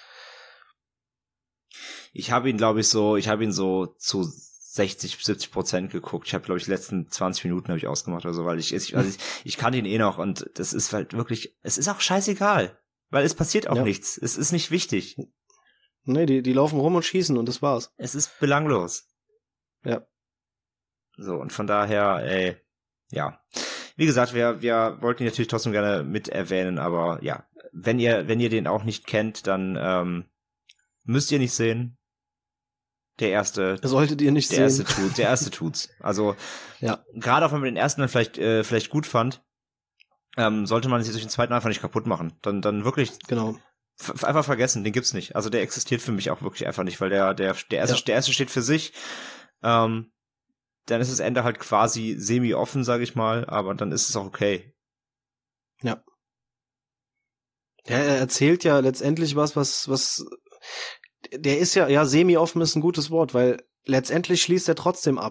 Speaker 1: Ich habe ihn, glaube ich, so, ich habe ihn so zu sechzig, siebzig Prozent geguckt. Ich habe, glaube ich, die letzten zwanzig Minuten habe ich ausgemacht oder so, weil ich, ich, also ich, ich kannte ihn eh noch und das ist halt wirklich, es ist auch scheißegal, weil es passiert auch ja. nichts. Es ist nicht wichtig.
Speaker 2: Nee, die, die laufen rum und schießen und das war's.
Speaker 1: Es ist belanglos.
Speaker 2: Ja.
Speaker 1: So, und von daher, ey, ja. Wie gesagt, wir, wir wollten ihn natürlich trotzdem gerne mit erwähnen, aber ja, wenn ihr, wenn ihr den auch nicht kennt, dann ähm, müsst ihr nicht sehen. Der erste.
Speaker 2: Solltet ihr nicht
Speaker 1: der
Speaker 2: sehen.
Speaker 1: Erste tut, der erste tut's. Also,
Speaker 2: ja.
Speaker 1: Gerade auch wenn man den ersten dann vielleicht, äh, vielleicht gut fand, ähm, sollte man sich durch den zweiten einfach nicht kaputt machen. Dann, dann wirklich.
Speaker 2: Genau.
Speaker 1: F- einfach vergessen, den gibt's nicht. Also der existiert für mich auch wirklich einfach nicht, weil der, der, der erste, ja. der erste steht für sich. Ähm, dann ist das Ende halt quasi semi-offen, sag ich mal, aber dann ist es auch okay.
Speaker 2: Ja. Ja, er erzählt ja letztendlich was, was, was, der ist ja, ja, semi-offen ist ein gutes Wort, weil letztendlich schließt er trotzdem ab.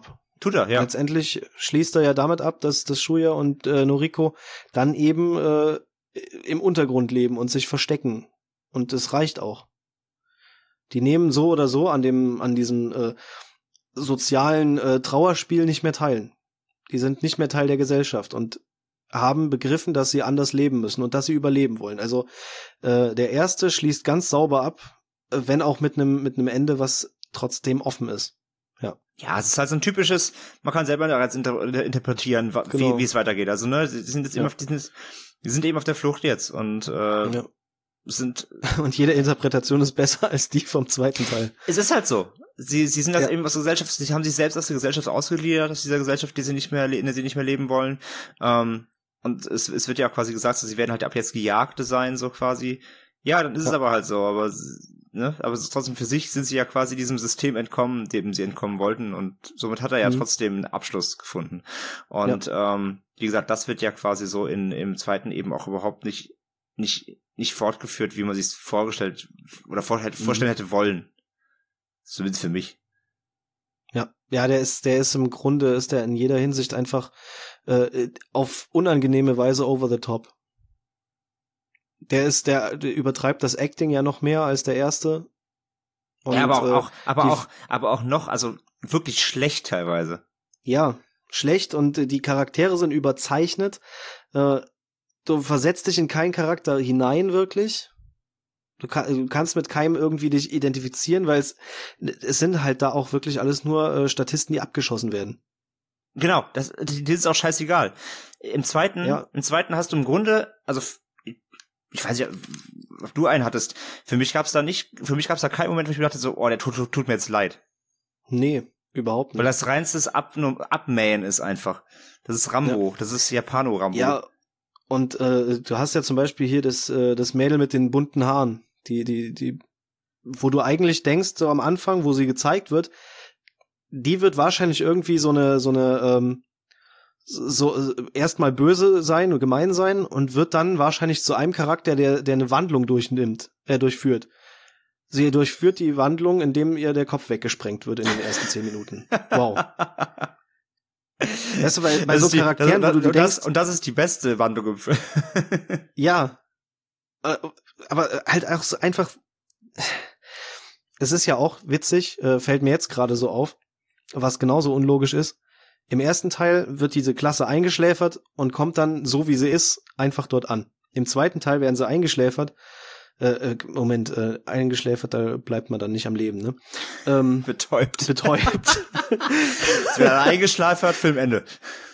Speaker 1: Tut er, ja.
Speaker 2: Letztendlich schließt er ja damit ab, dass, dass Shuya und äh, Noriko dann eben äh, im Untergrund leben und sich verstecken. Und es reicht auch. Die nehmen so oder so an dem, an diesem äh, sozialen äh, Trauerspiel nicht mehr teil. Die sind nicht mehr Teil der Gesellschaft und haben begriffen, dass sie anders leben müssen und dass sie überleben wollen. Also äh, der erste schließt ganz sauber ab, wenn auch mit einem mit einem Ende, was trotzdem offen ist. Ja.
Speaker 1: Ja, es ist halt so ein typisches, man kann selber jetzt inter- interpretieren, wa-
Speaker 2: Genau.
Speaker 1: wie wie es weitergeht. Also, ne, sie sind jetzt
Speaker 2: Ja.
Speaker 1: eben auf diesen, die sind eben auf der Flucht jetzt und äh,
Speaker 2: Ja.
Speaker 1: sind
Speaker 2: Und jede Interpretation ist besser als die vom zweiten Teil.
Speaker 1: es ist halt so. Sie sie sind das
Speaker 2: Ja.
Speaker 1: eben aus der Gesellschaft, sie haben sich selbst aus der Gesellschaft ausgegliedert, aus dieser Gesellschaft, die sie nicht mehr le- in der sie nicht mehr leben wollen. Ähm, und es es wird ja auch quasi gesagt, so, sie werden halt ab jetzt Gejagte sein, so quasi. Ja, dann ist es
Speaker 2: Ja.
Speaker 1: aber halt so, aber ne, aber es ist trotzdem für sich sind sie ja quasi diesem System entkommen, dem sie entkommen wollten und somit hat er ja
Speaker 2: Mhm.
Speaker 1: trotzdem einen Abschluss gefunden. Und ähm, wie gesagt, das wird ja quasi so in im zweiten eben auch überhaupt nicht nicht nicht fortgeführt, wie man sich vorgestellt oder vor, hätte,
Speaker 2: Mhm.
Speaker 1: vorstellen hätte wollen. Zumindest für mich.
Speaker 2: Ja, ja, der ist, der ist im Grunde, ist der in jeder Hinsicht einfach äh, auf unangenehme Weise over the top. Der ist, der, der übertreibt das Acting ja noch mehr als der erste. Und,
Speaker 1: ja, aber auch,
Speaker 2: äh,
Speaker 1: auch aber
Speaker 2: die-
Speaker 1: auch aber auch noch, also wirklich schlecht teilweise.
Speaker 2: Ja, schlecht und äh, die Charaktere sind überzeichnet. Äh, du versetzt dich in keinen Charakter hinein wirklich. Du, kann, du kannst mit keinem irgendwie dich identifizieren, weil es es sind halt da auch wirklich alles nur äh, Statisten, die abgeschossen werden.
Speaker 1: Genau, das, das ist auch scheißegal. Im zweiten,
Speaker 2: Ja.
Speaker 1: im zweiten hast du im Grunde, also f- ich weiß ja, ob du einen hattest. Für mich gab's da nicht, für mich gab's da keinen Moment, wo ich mir dachte so, oh, der tut, tut, tut mir jetzt leid,
Speaker 2: Nee, überhaupt nicht.
Speaker 1: weil das reinstes Ab Abmähen ist einfach. Das ist Rambo, das ist Japano-Rambo.
Speaker 2: Ja, und äh, du hast ja zum Beispiel hier das, äh, das Mädel mit den bunten Haaren, die, die, die, wo du eigentlich denkst, so am Anfang, wo sie gezeigt wird, die wird wahrscheinlich irgendwie so eine, so eine, ähm, so äh, erstmal böse sein und gemein sein und wird dann wahrscheinlich zu einem Charakter, der, der eine Wandlung durchnimmt, äh, durchführt. Sie durchführt die Wandlung, indem ihr der Kopf weggesprengt wird in den ersten zehn Minuten. Wow. Weißt du, bei, bei
Speaker 1: Das
Speaker 2: so
Speaker 1: ist die-
Speaker 2: Charakteren,
Speaker 1: das,
Speaker 2: wo du dir
Speaker 1: und, das,
Speaker 2: denkst,
Speaker 1: und das ist die beste Wandlung im Film.
Speaker 2: ja, äh, aber halt auch so einfach, es ist ja auch witzig, äh, fällt mir jetzt gerade so auf, was genauso unlogisch ist. Im ersten Teil wird diese Klasse eingeschläfert und kommt dann, so wie sie ist, einfach dort an. Im zweiten Teil werden sie eingeschläfert. Äh, äh, Moment, äh, eingeschläfert, da bleibt man dann nicht am Leben, ne? Ähm,
Speaker 1: Betäubt.
Speaker 2: betäubt.
Speaker 1: Es wird eingeschleift, Filmende.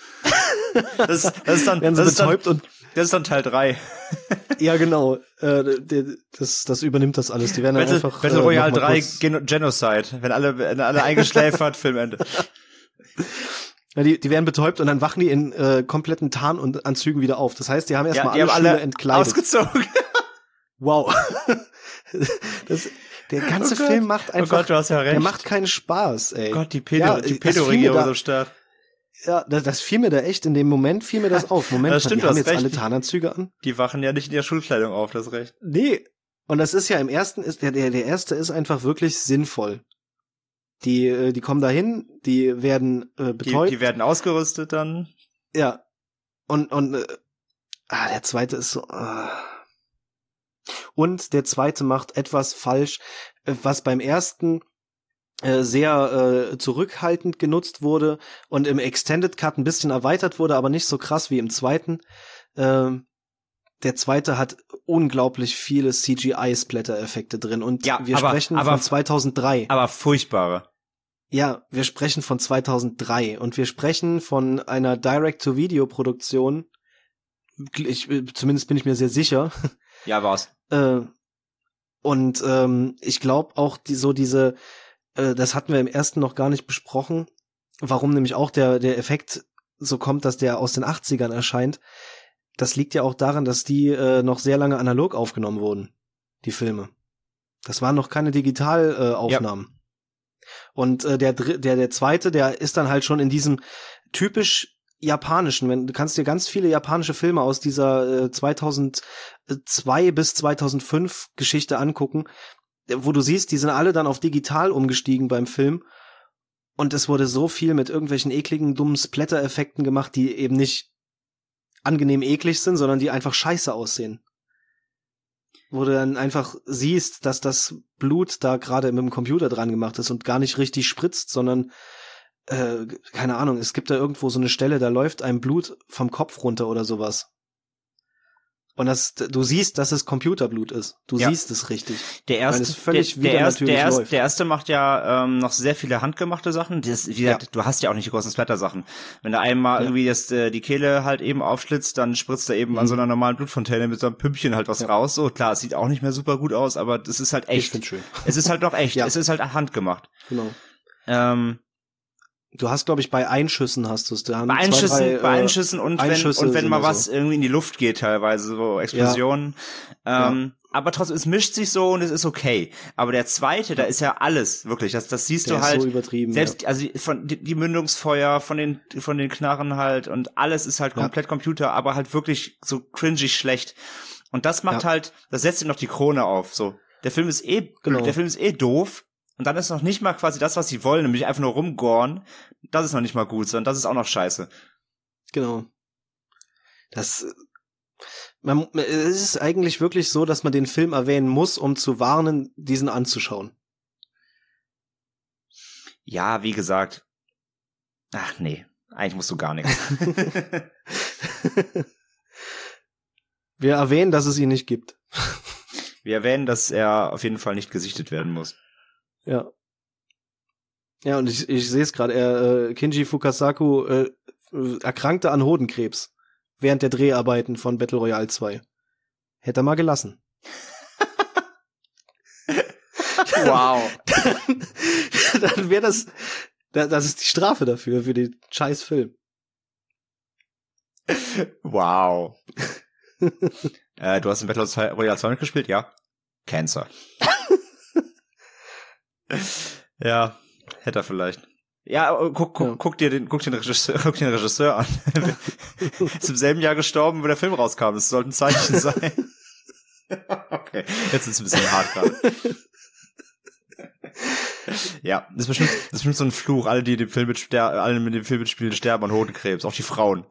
Speaker 1: Das, ist- das ist dann,
Speaker 2: werden sie
Speaker 1: das ist dann,
Speaker 2: betäubt und
Speaker 1: das ist dann Teil drei.
Speaker 2: ja, genau. Äh, der, das, das übernimmt das alles. Die werden dann
Speaker 1: Battle,
Speaker 2: einfach
Speaker 1: Battle
Speaker 2: äh,
Speaker 1: Royale
Speaker 2: noch mal
Speaker 1: drei
Speaker 2: kurz-
Speaker 1: Gen Genocide. Wenn alle, wenn alle eingeschläfert, Filmende.
Speaker 2: Ja, die, die werden betäubt und dann wachen die in äh, kompletten Tarn- und Anzügen wieder auf. Das heißt, die haben erstmal
Speaker 1: die
Speaker 2: alle
Speaker 1: haben
Speaker 2: Schüler
Speaker 1: alle
Speaker 2: entkleidet.
Speaker 1: ausgezogen.
Speaker 2: Wow. Das, der ganze
Speaker 1: Oh Gott.
Speaker 2: Film macht
Speaker 1: Oh
Speaker 2: einfach,
Speaker 1: Gott, du hast ja recht.
Speaker 2: der macht keinen Spaß, ey.
Speaker 1: Oh Gott, die Pedo,
Speaker 2: Ja,
Speaker 1: die
Speaker 2: das fiel mir
Speaker 1: Pedo-Regierung
Speaker 2: da-
Speaker 1: ist am Start.
Speaker 2: Ja, das, das fiel mir da echt, in dem Moment fiel mir das auf. Moment,
Speaker 1: Das
Speaker 2: mal,
Speaker 1: stimmt,
Speaker 2: die
Speaker 1: du
Speaker 2: haben
Speaker 1: hast
Speaker 2: jetzt
Speaker 1: recht.
Speaker 2: alle Tarnanzüge an?
Speaker 1: Die wachen ja nicht in der Schulkleidung auf, das ist recht.
Speaker 2: Nee. Und das ist ja im ersten, ist der, der, der erste ist einfach wirklich sinnvoll. Die, äh, die kommen dahin, die werden äh,
Speaker 1: Die,
Speaker 2: betäubt.
Speaker 1: die werden ausgerüstet dann.
Speaker 2: Ja. Und, und, äh, ah, der zweite ist so, ah. Und der zweite macht etwas falsch, äh, was beim ersten äh, sehr äh, zurückhaltend genutzt wurde und im Extended Cut ein bisschen erweitert wurde, aber nicht so krass wie im zweiten. Ähm, der zweite hat unglaublich viele C G I-Splatter-Effekte drin und
Speaker 1: Ja,
Speaker 2: wir
Speaker 1: aber-
Speaker 2: sprechen
Speaker 1: aber-
Speaker 2: von zweitausenddrei.
Speaker 1: Aber furchtbare.
Speaker 2: Ja, wir sprechen von zweitausenddrei und wir sprechen von einer Direct-to-Video-Produktion. Ich, zumindest bin ich mir sehr sicher.
Speaker 1: Ja, war's.
Speaker 2: Äh, und ähm, ich glaube auch die, so diese, äh, das hatten wir im ersten noch gar nicht besprochen, warum nämlich auch der der Effekt so kommt, dass der aus den achtzigern erscheint. Das liegt ja auch daran, dass die äh, noch sehr lange analog aufgenommen wurden, die Filme. Das waren noch keine Digitalaufnahmen. Äh, Aufnahmen. Und äh, der, dr- der der zweite, der ist dann halt schon in diesem typisch japanischen, wenn du kannst dir ganz viele japanische Filme aus dieser äh, zweitausendzwei bis zweitausendfünf Geschichte angucken, äh, wo du siehst, die sind alle dann auf digital umgestiegen beim Film Und es wurde so viel mit irgendwelchen ekligen, dummen Splatter-Effekten gemacht, die eben nicht angenehm eklig sind, sondern die einfach scheiße aussehen. Wo du dann einfach siehst, dass das Blut da gerade mit dem Computer dran gemacht ist und gar nicht richtig spritzt, sondern äh, keine Ahnung, es gibt da irgendwo so eine Stelle, da läuft einem Blut vom Kopf runter oder sowas. Und das, du siehst, dass es Computerblut ist. Du
Speaker 1: ja.
Speaker 2: siehst es richtig.
Speaker 1: Der erste,
Speaker 2: es völlig
Speaker 1: der, der, erste, der, erste,
Speaker 2: läuft.
Speaker 1: der erste macht ja ähm, noch sehr viele handgemachte Sachen. Das, wie gesagt, ja. Du hast ja auch nicht die großen Splatter-Sachen. Wenn da einmal ja. irgendwie das, äh, die Kehle halt eben aufschlitzt, dann spritzt er eben mhm. an so einer normalen Blutfontäne mit so einem Pümpchen halt was ja. raus. So, klar, es sieht auch nicht mehr super gut aus, aber das ist halt echt.
Speaker 2: Ich find's schön.
Speaker 1: Es ist halt noch echt. ja. Es ist halt handgemacht.
Speaker 2: Genau.
Speaker 1: Ähm,
Speaker 2: Du hast, glaube ich, bei Einschüssen hast du es.
Speaker 1: Bei Einschüssen, zwei, drei, bei Einschüssen und
Speaker 2: Einschüsse
Speaker 1: wenn, und wenn mal was
Speaker 2: so.
Speaker 1: irgendwie in die Luft geht teilweise, so Explosionen. Ja. Ähm, ja. Aber trotzdem, es mischt sich so und es ist okay. Aber der zweite, da ist ja alles, wirklich, das, das siehst
Speaker 2: der
Speaker 1: du halt.
Speaker 2: Ist so übertrieben.
Speaker 1: Selbst,
Speaker 2: ja.
Speaker 1: also von, die, die Mündungsfeuer, von den, von den Knarren halt und alles ist halt komplett ja. Computer, aber halt wirklich so cringig schlecht. Und das macht ja. halt, das setzt ihm noch die Krone auf, so. Der Film ist eh, genau. der Film ist eh doof. Und dann ist noch nicht mal quasi das, was sie wollen, nämlich einfach nur rumgoren. Das ist noch nicht mal gut, sondern das ist auch noch scheiße.
Speaker 2: Genau. Das, man, es ist eigentlich wirklich so, dass man den Film erwähnen muss, um zu warnen, diesen anzuschauen.
Speaker 1: Ja, wie gesagt. Ach nee, eigentlich musst du gar nichts.
Speaker 2: Wir erwähnen, dass es ihn nicht gibt.
Speaker 1: Wir erwähnen, dass er auf jeden Fall nicht gesichtet werden muss.
Speaker 2: Ja. Ja, und ich, ich sehe es gerade, er, äh, Kinji Fukasaku äh, erkrankte an Hodenkrebs während der Dreharbeiten von Battle Royale zwei. Hätte er mal gelassen.
Speaker 1: Wow.
Speaker 2: Dann, dann wäre das, das ist die Strafe dafür, für den scheiß Film.
Speaker 1: Wow. äh, du hast in Battle Royale zwei gespielt? Ja. Cancer. Ja, hätte er vielleicht. Ja, guck, guck, ja. guck dir den, guck den Regisseur, guck den Regisseur an. Ist im selben Jahr gestorben, wo der Film rauskam. Das sollte ein Zeichen sein. Okay, jetzt ist es ein bisschen hart gerade. Ja, das ist bestimmt, das ist bestimmt so ein Fluch. Alle, die den Film mit ster- alle mit dem Film mitspielen, sterben an Hodenkrebs. Auch die Frauen.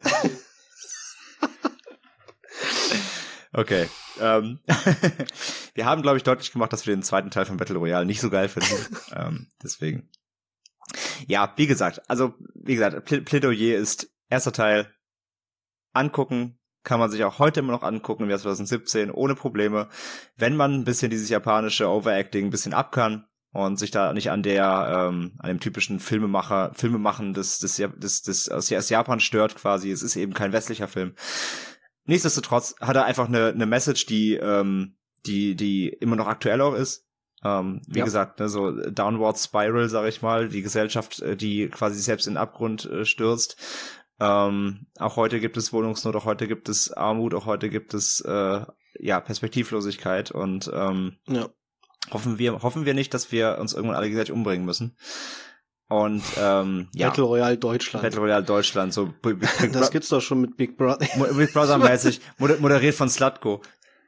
Speaker 1: Okay. Ähm, wir haben, glaube ich, deutlich gemacht, dass wir den zweiten Teil von Battle Royale nicht so geil finden. ähm, deswegen. Ja, wie gesagt, also, wie gesagt, Pl- Plädoyer ist erster Teil. Angucken, kann man sich auch heute immer noch angucken, im Jahr zwanzig siebzehn, ohne Probleme. Wenn man ein bisschen dieses japanische Overacting ein bisschen ab kann und sich da nicht an der, ähm, an dem typischen Filmemacher, Filmemachen des, des, des, des, aus Japan stört quasi. Es ist eben kein westlicher Film. Nichtsdestotrotz hat er einfach eine, eine Message, die, ähm, die, die immer noch aktuell auch ist. Ähm, wie ja. gesagt, ne, so Downward Spiral, sag ich mal, die Gesellschaft, die quasi selbst in den Abgrund äh, stürzt. Ähm, auch heute gibt es Wohnungsnot, auch heute gibt es Armut, auch heute gibt es äh, ja Perspektivlosigkeit und ähm, ja. hoffen wir, hoffen wir nicht, dass wir uns irgendwann alle gegenseitig umbringen müssen. Und ähm, ja.
Speaker 2: Battle Royale Deutschland.
Speaker 1: Battle Royale Deutschland, so Big,
Speaker 2: Big das gibt's doch schon mit Big Brother.
Speaker 1: Big Brother mäßig, moderiert von Slutko.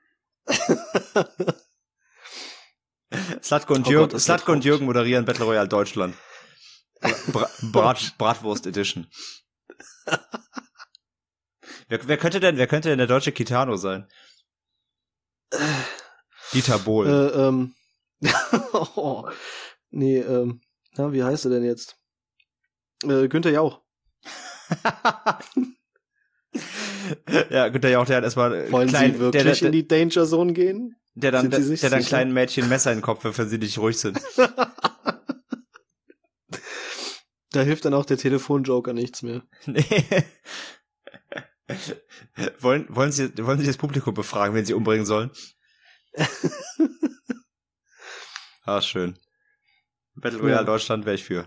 Speaker 1: Slutko und, oh Jürgen, Gott, Slutko und Jürgen moderieren Battle Royale Deutschland. Bra- Brat- Bratwurst Edition. wer, wer könnte denn, wer könnte denn der deutsche Kitano sein? Dieter Bohlen.
Speaker 2: Äh, ähm. oh, nee, ähm. Na, wie heißt er denn jetzt? Äh, Günther Jauch.
Speaker 1: Ja, Günther Jauch, der hat erstmal
Speaker 2: Wollen
Speaker 1: klein,
Speaker 2: Sie wirklich
Speaker 1: der, der,
Speaker 2: in die Danger Zone gehen?
Speaker 1: Der dann, der, der dann kleinen Mädchen Messer in den Kopf wirft, wenn sie nicht ruhig sind.
Speaker 2: Da hilft dann auch der Telefonjoker nichts mehr.
Speaker 1: Nee. wollen, wollen Sie, wollen Sie das Publikum befragen, wen Sie umbringen sollen? Ah, schön. Battle Royale ja. Deutschland wäre ich für.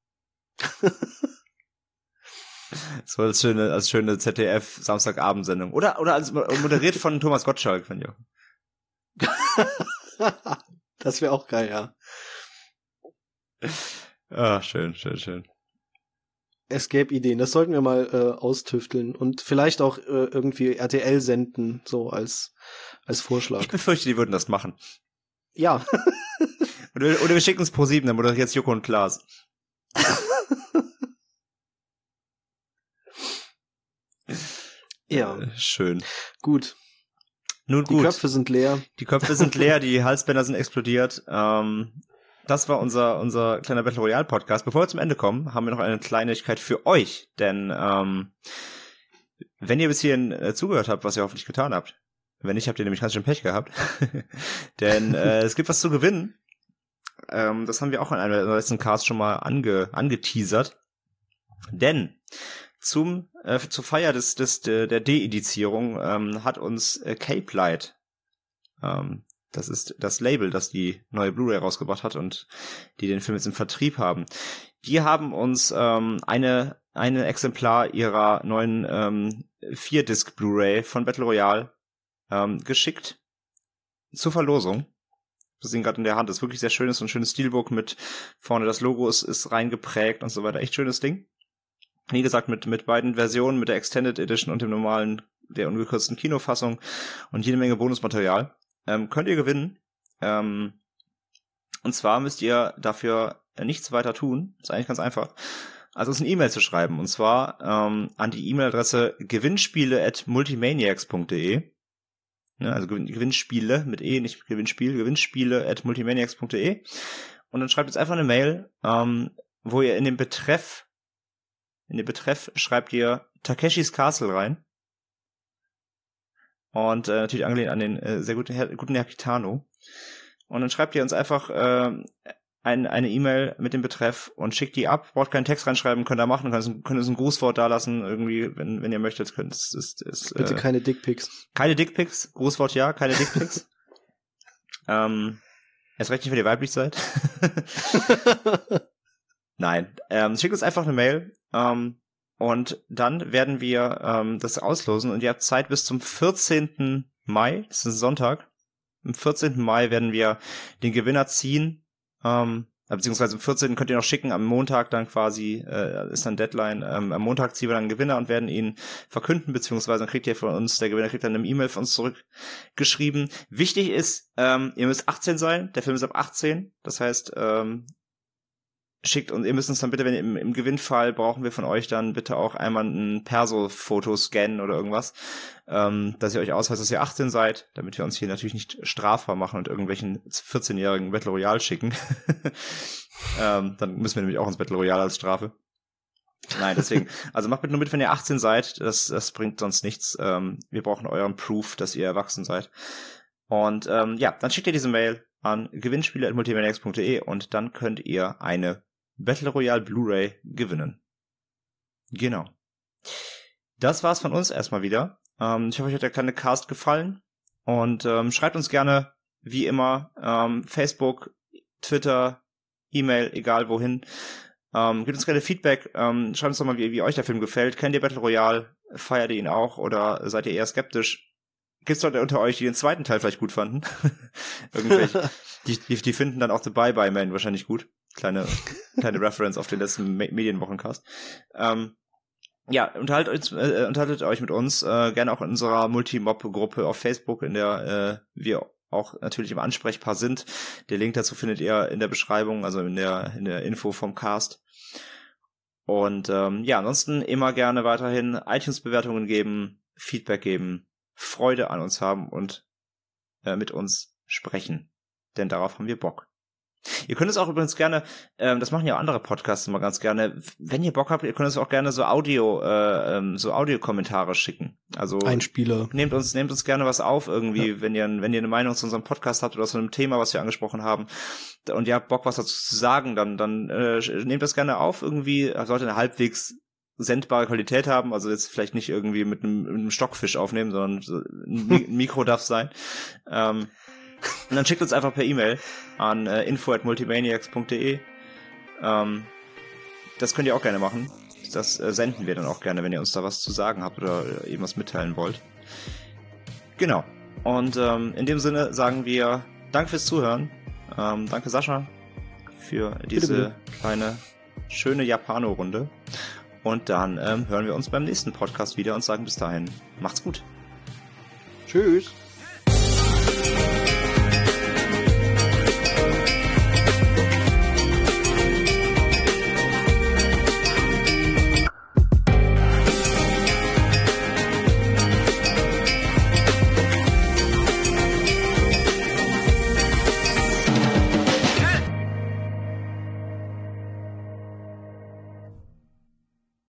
Speaker 1: So als schöne, als schöne Z D F Samstagabendsendung. Oder, oder als moderiert von Thomas Gottschalk, wenn ihr.
Speaker 2: Das wäre auch geil, ja.
Speaker 1: Ah, schön, schön, schön.
Speaker 2: Es gäbe Ideen, das sollten wir mal äh, austüfteln und vielleicht auch äh, irgendwie R T L senden, so als als Vorschlag.
Speaker 1: Ich befürchte, die würden das machen.
Speaker 2: Ja.
Speaker 1: oder, oder wir schicken es pro sieben, dann moderiert jetzt Joko und Klaas.
Speaker 2: Ja.
Speaker 1: Äh, schön.
Speaker 2: Gut.
Speaker 1: Nun gut.
Speaker 2: Die Köpfe sind leer.
Speaker 1: Die Köpfe sind leer, die Halsbänder sind explodiert. Ähm, das war unser unser kleiner Battle Royale Podcast. Bevor wir zum Ende kommen, haben wir noch eine Kleinigkeit für euch. Denn ähm, wenn ihr bis hierhin äh, zugehört habt, was ihr hoffentlich getan habt, wenn nicht, habt ihr nämlich ganz schön Pech gehabt. Denn äh, es gibt was zu gewinnen. Ähm, das haben wir auch in einem letzten Cast schon mal ange, angeteasert. Denn zum äh, zur Feier des des der De-Edizierung ähm, hat uns äh, Cape Light, ähm, das ist das Label, das die neue Blu-ray rausgebracht hat und die den Film jetzt im Vertrieb haben. Die haben uns ähm, eine eine Exemplar ihrer neuen ähm, vier Disc Blu-ray von Battle Royale ähm, geschickt zur Verlosung. Wir sehen gerade in der Hand, das ist wirklich sehr schön, ist so ein schönes Steelbook mit vorne das Logo ist ist reingeprägt und so weiter, echt schönes Ding. Wie gesagt, mit mit beiden Versionen, mit der Extended Edition und dem normalen, der ungekürzten Kinofassung und jede Menge Bonusmaterial, ähm, könnt ihr gewinnen. Ähm, und zwar müsst ihr dafür nichts weiter tun, ist eigentlich ganz einfach, also uns eine E-Mail zu schreiben, und zwar ähm, an die E-Mail-Adresse gewinnspiele at multimaniacs punkt de. Ja, also Gewinnspiele mit E, nicht Gewinnspiel, Gewinnspiele at multimaniacs punkt de. Und dann schreibt jetzt einfach eine Mail, ähm, wo ihr in den Betreff In den Betreff schreibt ihr Takeshis Castle rein. Und äh, natürlich angelehnt an den äh, sehr guten Herr, guten Herr Kitano. Und dann schreibt ihr uns einfach äh, ein, eine E-Mail mit dem Betreff und schickt die ab. Braucht keinen Text reinschreiben, könnt ihr machen. Könnt, könnt uns ein Grußwort dalassen, irgendwie, wenn, wenn ihr möchtet. Könnt, es, es, es,
Speaker 2: Bitte
Speaker 1: äh,
Speaker 2: keine Dickpics.
Speaker 1: Keine Dickpics. Grußwort ja, keine Dickpics. ähm, erst recht nicht, wenn ihr weiblich seid. Nein, ähm, schickt uns einfach eine Mail ähm, und dann werden wir ähm, das auslosen und ihr habt Zeit bis zum vierzehnten Mai, das ist ein Sonntag. Am vierzehnten Mai werden wir den Gewinner ziehen, ähm, beziehungsweise am vierzehnten könnt ihr noch schicken, am Montag dann quasi, äh, ist dann Deadline, ähm, am Montag ziehen wir dann einen Gewinner und werden ihn verkünden, beziehungsweise dann kriegt ihr von uns, der Gewinner kriegt dann eine E-Mail von uns zurückgeschrieben. Wichtig ist, ähm, ihr müsst achtzehn sein, der Film ist ab achtzehn, das heißt, ähm, schickt und ihr müsst uns dann bitte, wenn ihr im, im Gewinnfall brauchen wir von euch dann bitte auch einmal ein Perso-Foto scannen oder irgendwas, ähm, dass ihr euch ausweist, dass ihr achtzehn seid, damit wir uns hier natürlich nicht strafbar machen und irgendwelchen vierzehnjährigen Battle Royale schicken. ähm, dann müssen wir nämlich auch ins Battle Royale als Strafe. Nein, deswegen, also macht bitte nur mit, wenn ihr achtzehn seid, das, das bringt sonst nichts. Ähm, wir brauchen euren Proof, dass ihr erwachsen seid. Und ähm, ja, dann schickt ihr diese Mail an gewinnspiele at multimaniacs punkt de und dann könnt ihr eine Battle Royale Blu-ray gewinnen. Genau. Das war's von uns erstmal wieder. Ähm, ich hoffe, euch hat der kleine Cast gefallen. Und ähm, schreibt uns gerne, wie immer, ähm, Facebook, Twitter, E-Mail, egal wohin. Ähm, gebt uns gerne Feedback. Ähm, schreibt uns doch mal, wie, wie euch der Film gefällt. Kennt ihr Battle Royale? Feiert ihr ihn auch? Oder seid ihr eher skeptisch? Gibt's Leute unter euch, die den zweiten Teil vielleicht gut fanden? Irgendwelche. Die, die, die finden dann auch The Bye-Bye-Man wahrscheinlich gut. Kleine, kleine Reference auf den letzten Me- Medienwochencast. Ähm, ja, unterhaltet, äh, unterhaltet euch mit uns, äh, gerne auch in unserer Multi-Mob-Gruppe auf Facebook, in der äh, wir auch natürlich im Ansprechpaar sind. Der Link dazu findet ihr in der Beschreibung, also in der, in der Info vom Cast. Und ähm, ja, ansonsten immer gerne weiterhin iTunes-Bewertungen geben, Feedback geben, Freude an uns haben und äh, mit uns sprechen. Denn darauf haben wir Bock. Ihr könnt es auch übrigens gerne, ähm, das machen ja auch andere Podcasts immer ganz gerne, wenn ihr Bock habt, ihr könnt es auch gerne so Audio, äh, ähm, so Audiokommentare schicken. Also
Speaker 2: Einspieler.
Speaker 1: Nehmt uns, nehmt uns gerne was auf irgendwie, ja. wenn ihr, wenn ihr eine Meinung zu unserem Podcast habt oder zu einem Thema, was wir angesprochen haben und ihr habt Bock, was dazu zu sagen, dann, dann äh, nehmt das gerne auf irgendwie, sollte eine halbwegs sendbare Qualität haben, also jetzt vielleicht nicht irgendwie mit einem, mit einem Stockfisch aufnehmen, sondern so ein, Mi- ein Mikro darf sein. Ähm, Und dann schickt uns einfach per E-Mail an äh, info at multimaniacs punkt de. Ähm, das könnt ihr auch gerne machen. Das äh, senden wir dann auch gerne, wenn ihr uns da was zu sagen habt oder äh, eben was mitteilen wollt. Genau. Und ähm, in dem Sinne sagen wir Danke fürs Zuhören. Ähm, danke Sascha für diese bitte, bitte. kleine, schöne Japano-Runde. Und dann ähm, hören wir uns beim nächsten Podcast wieder und sagen bis dahin, macht's gut.
Speaker 2: Tschüss.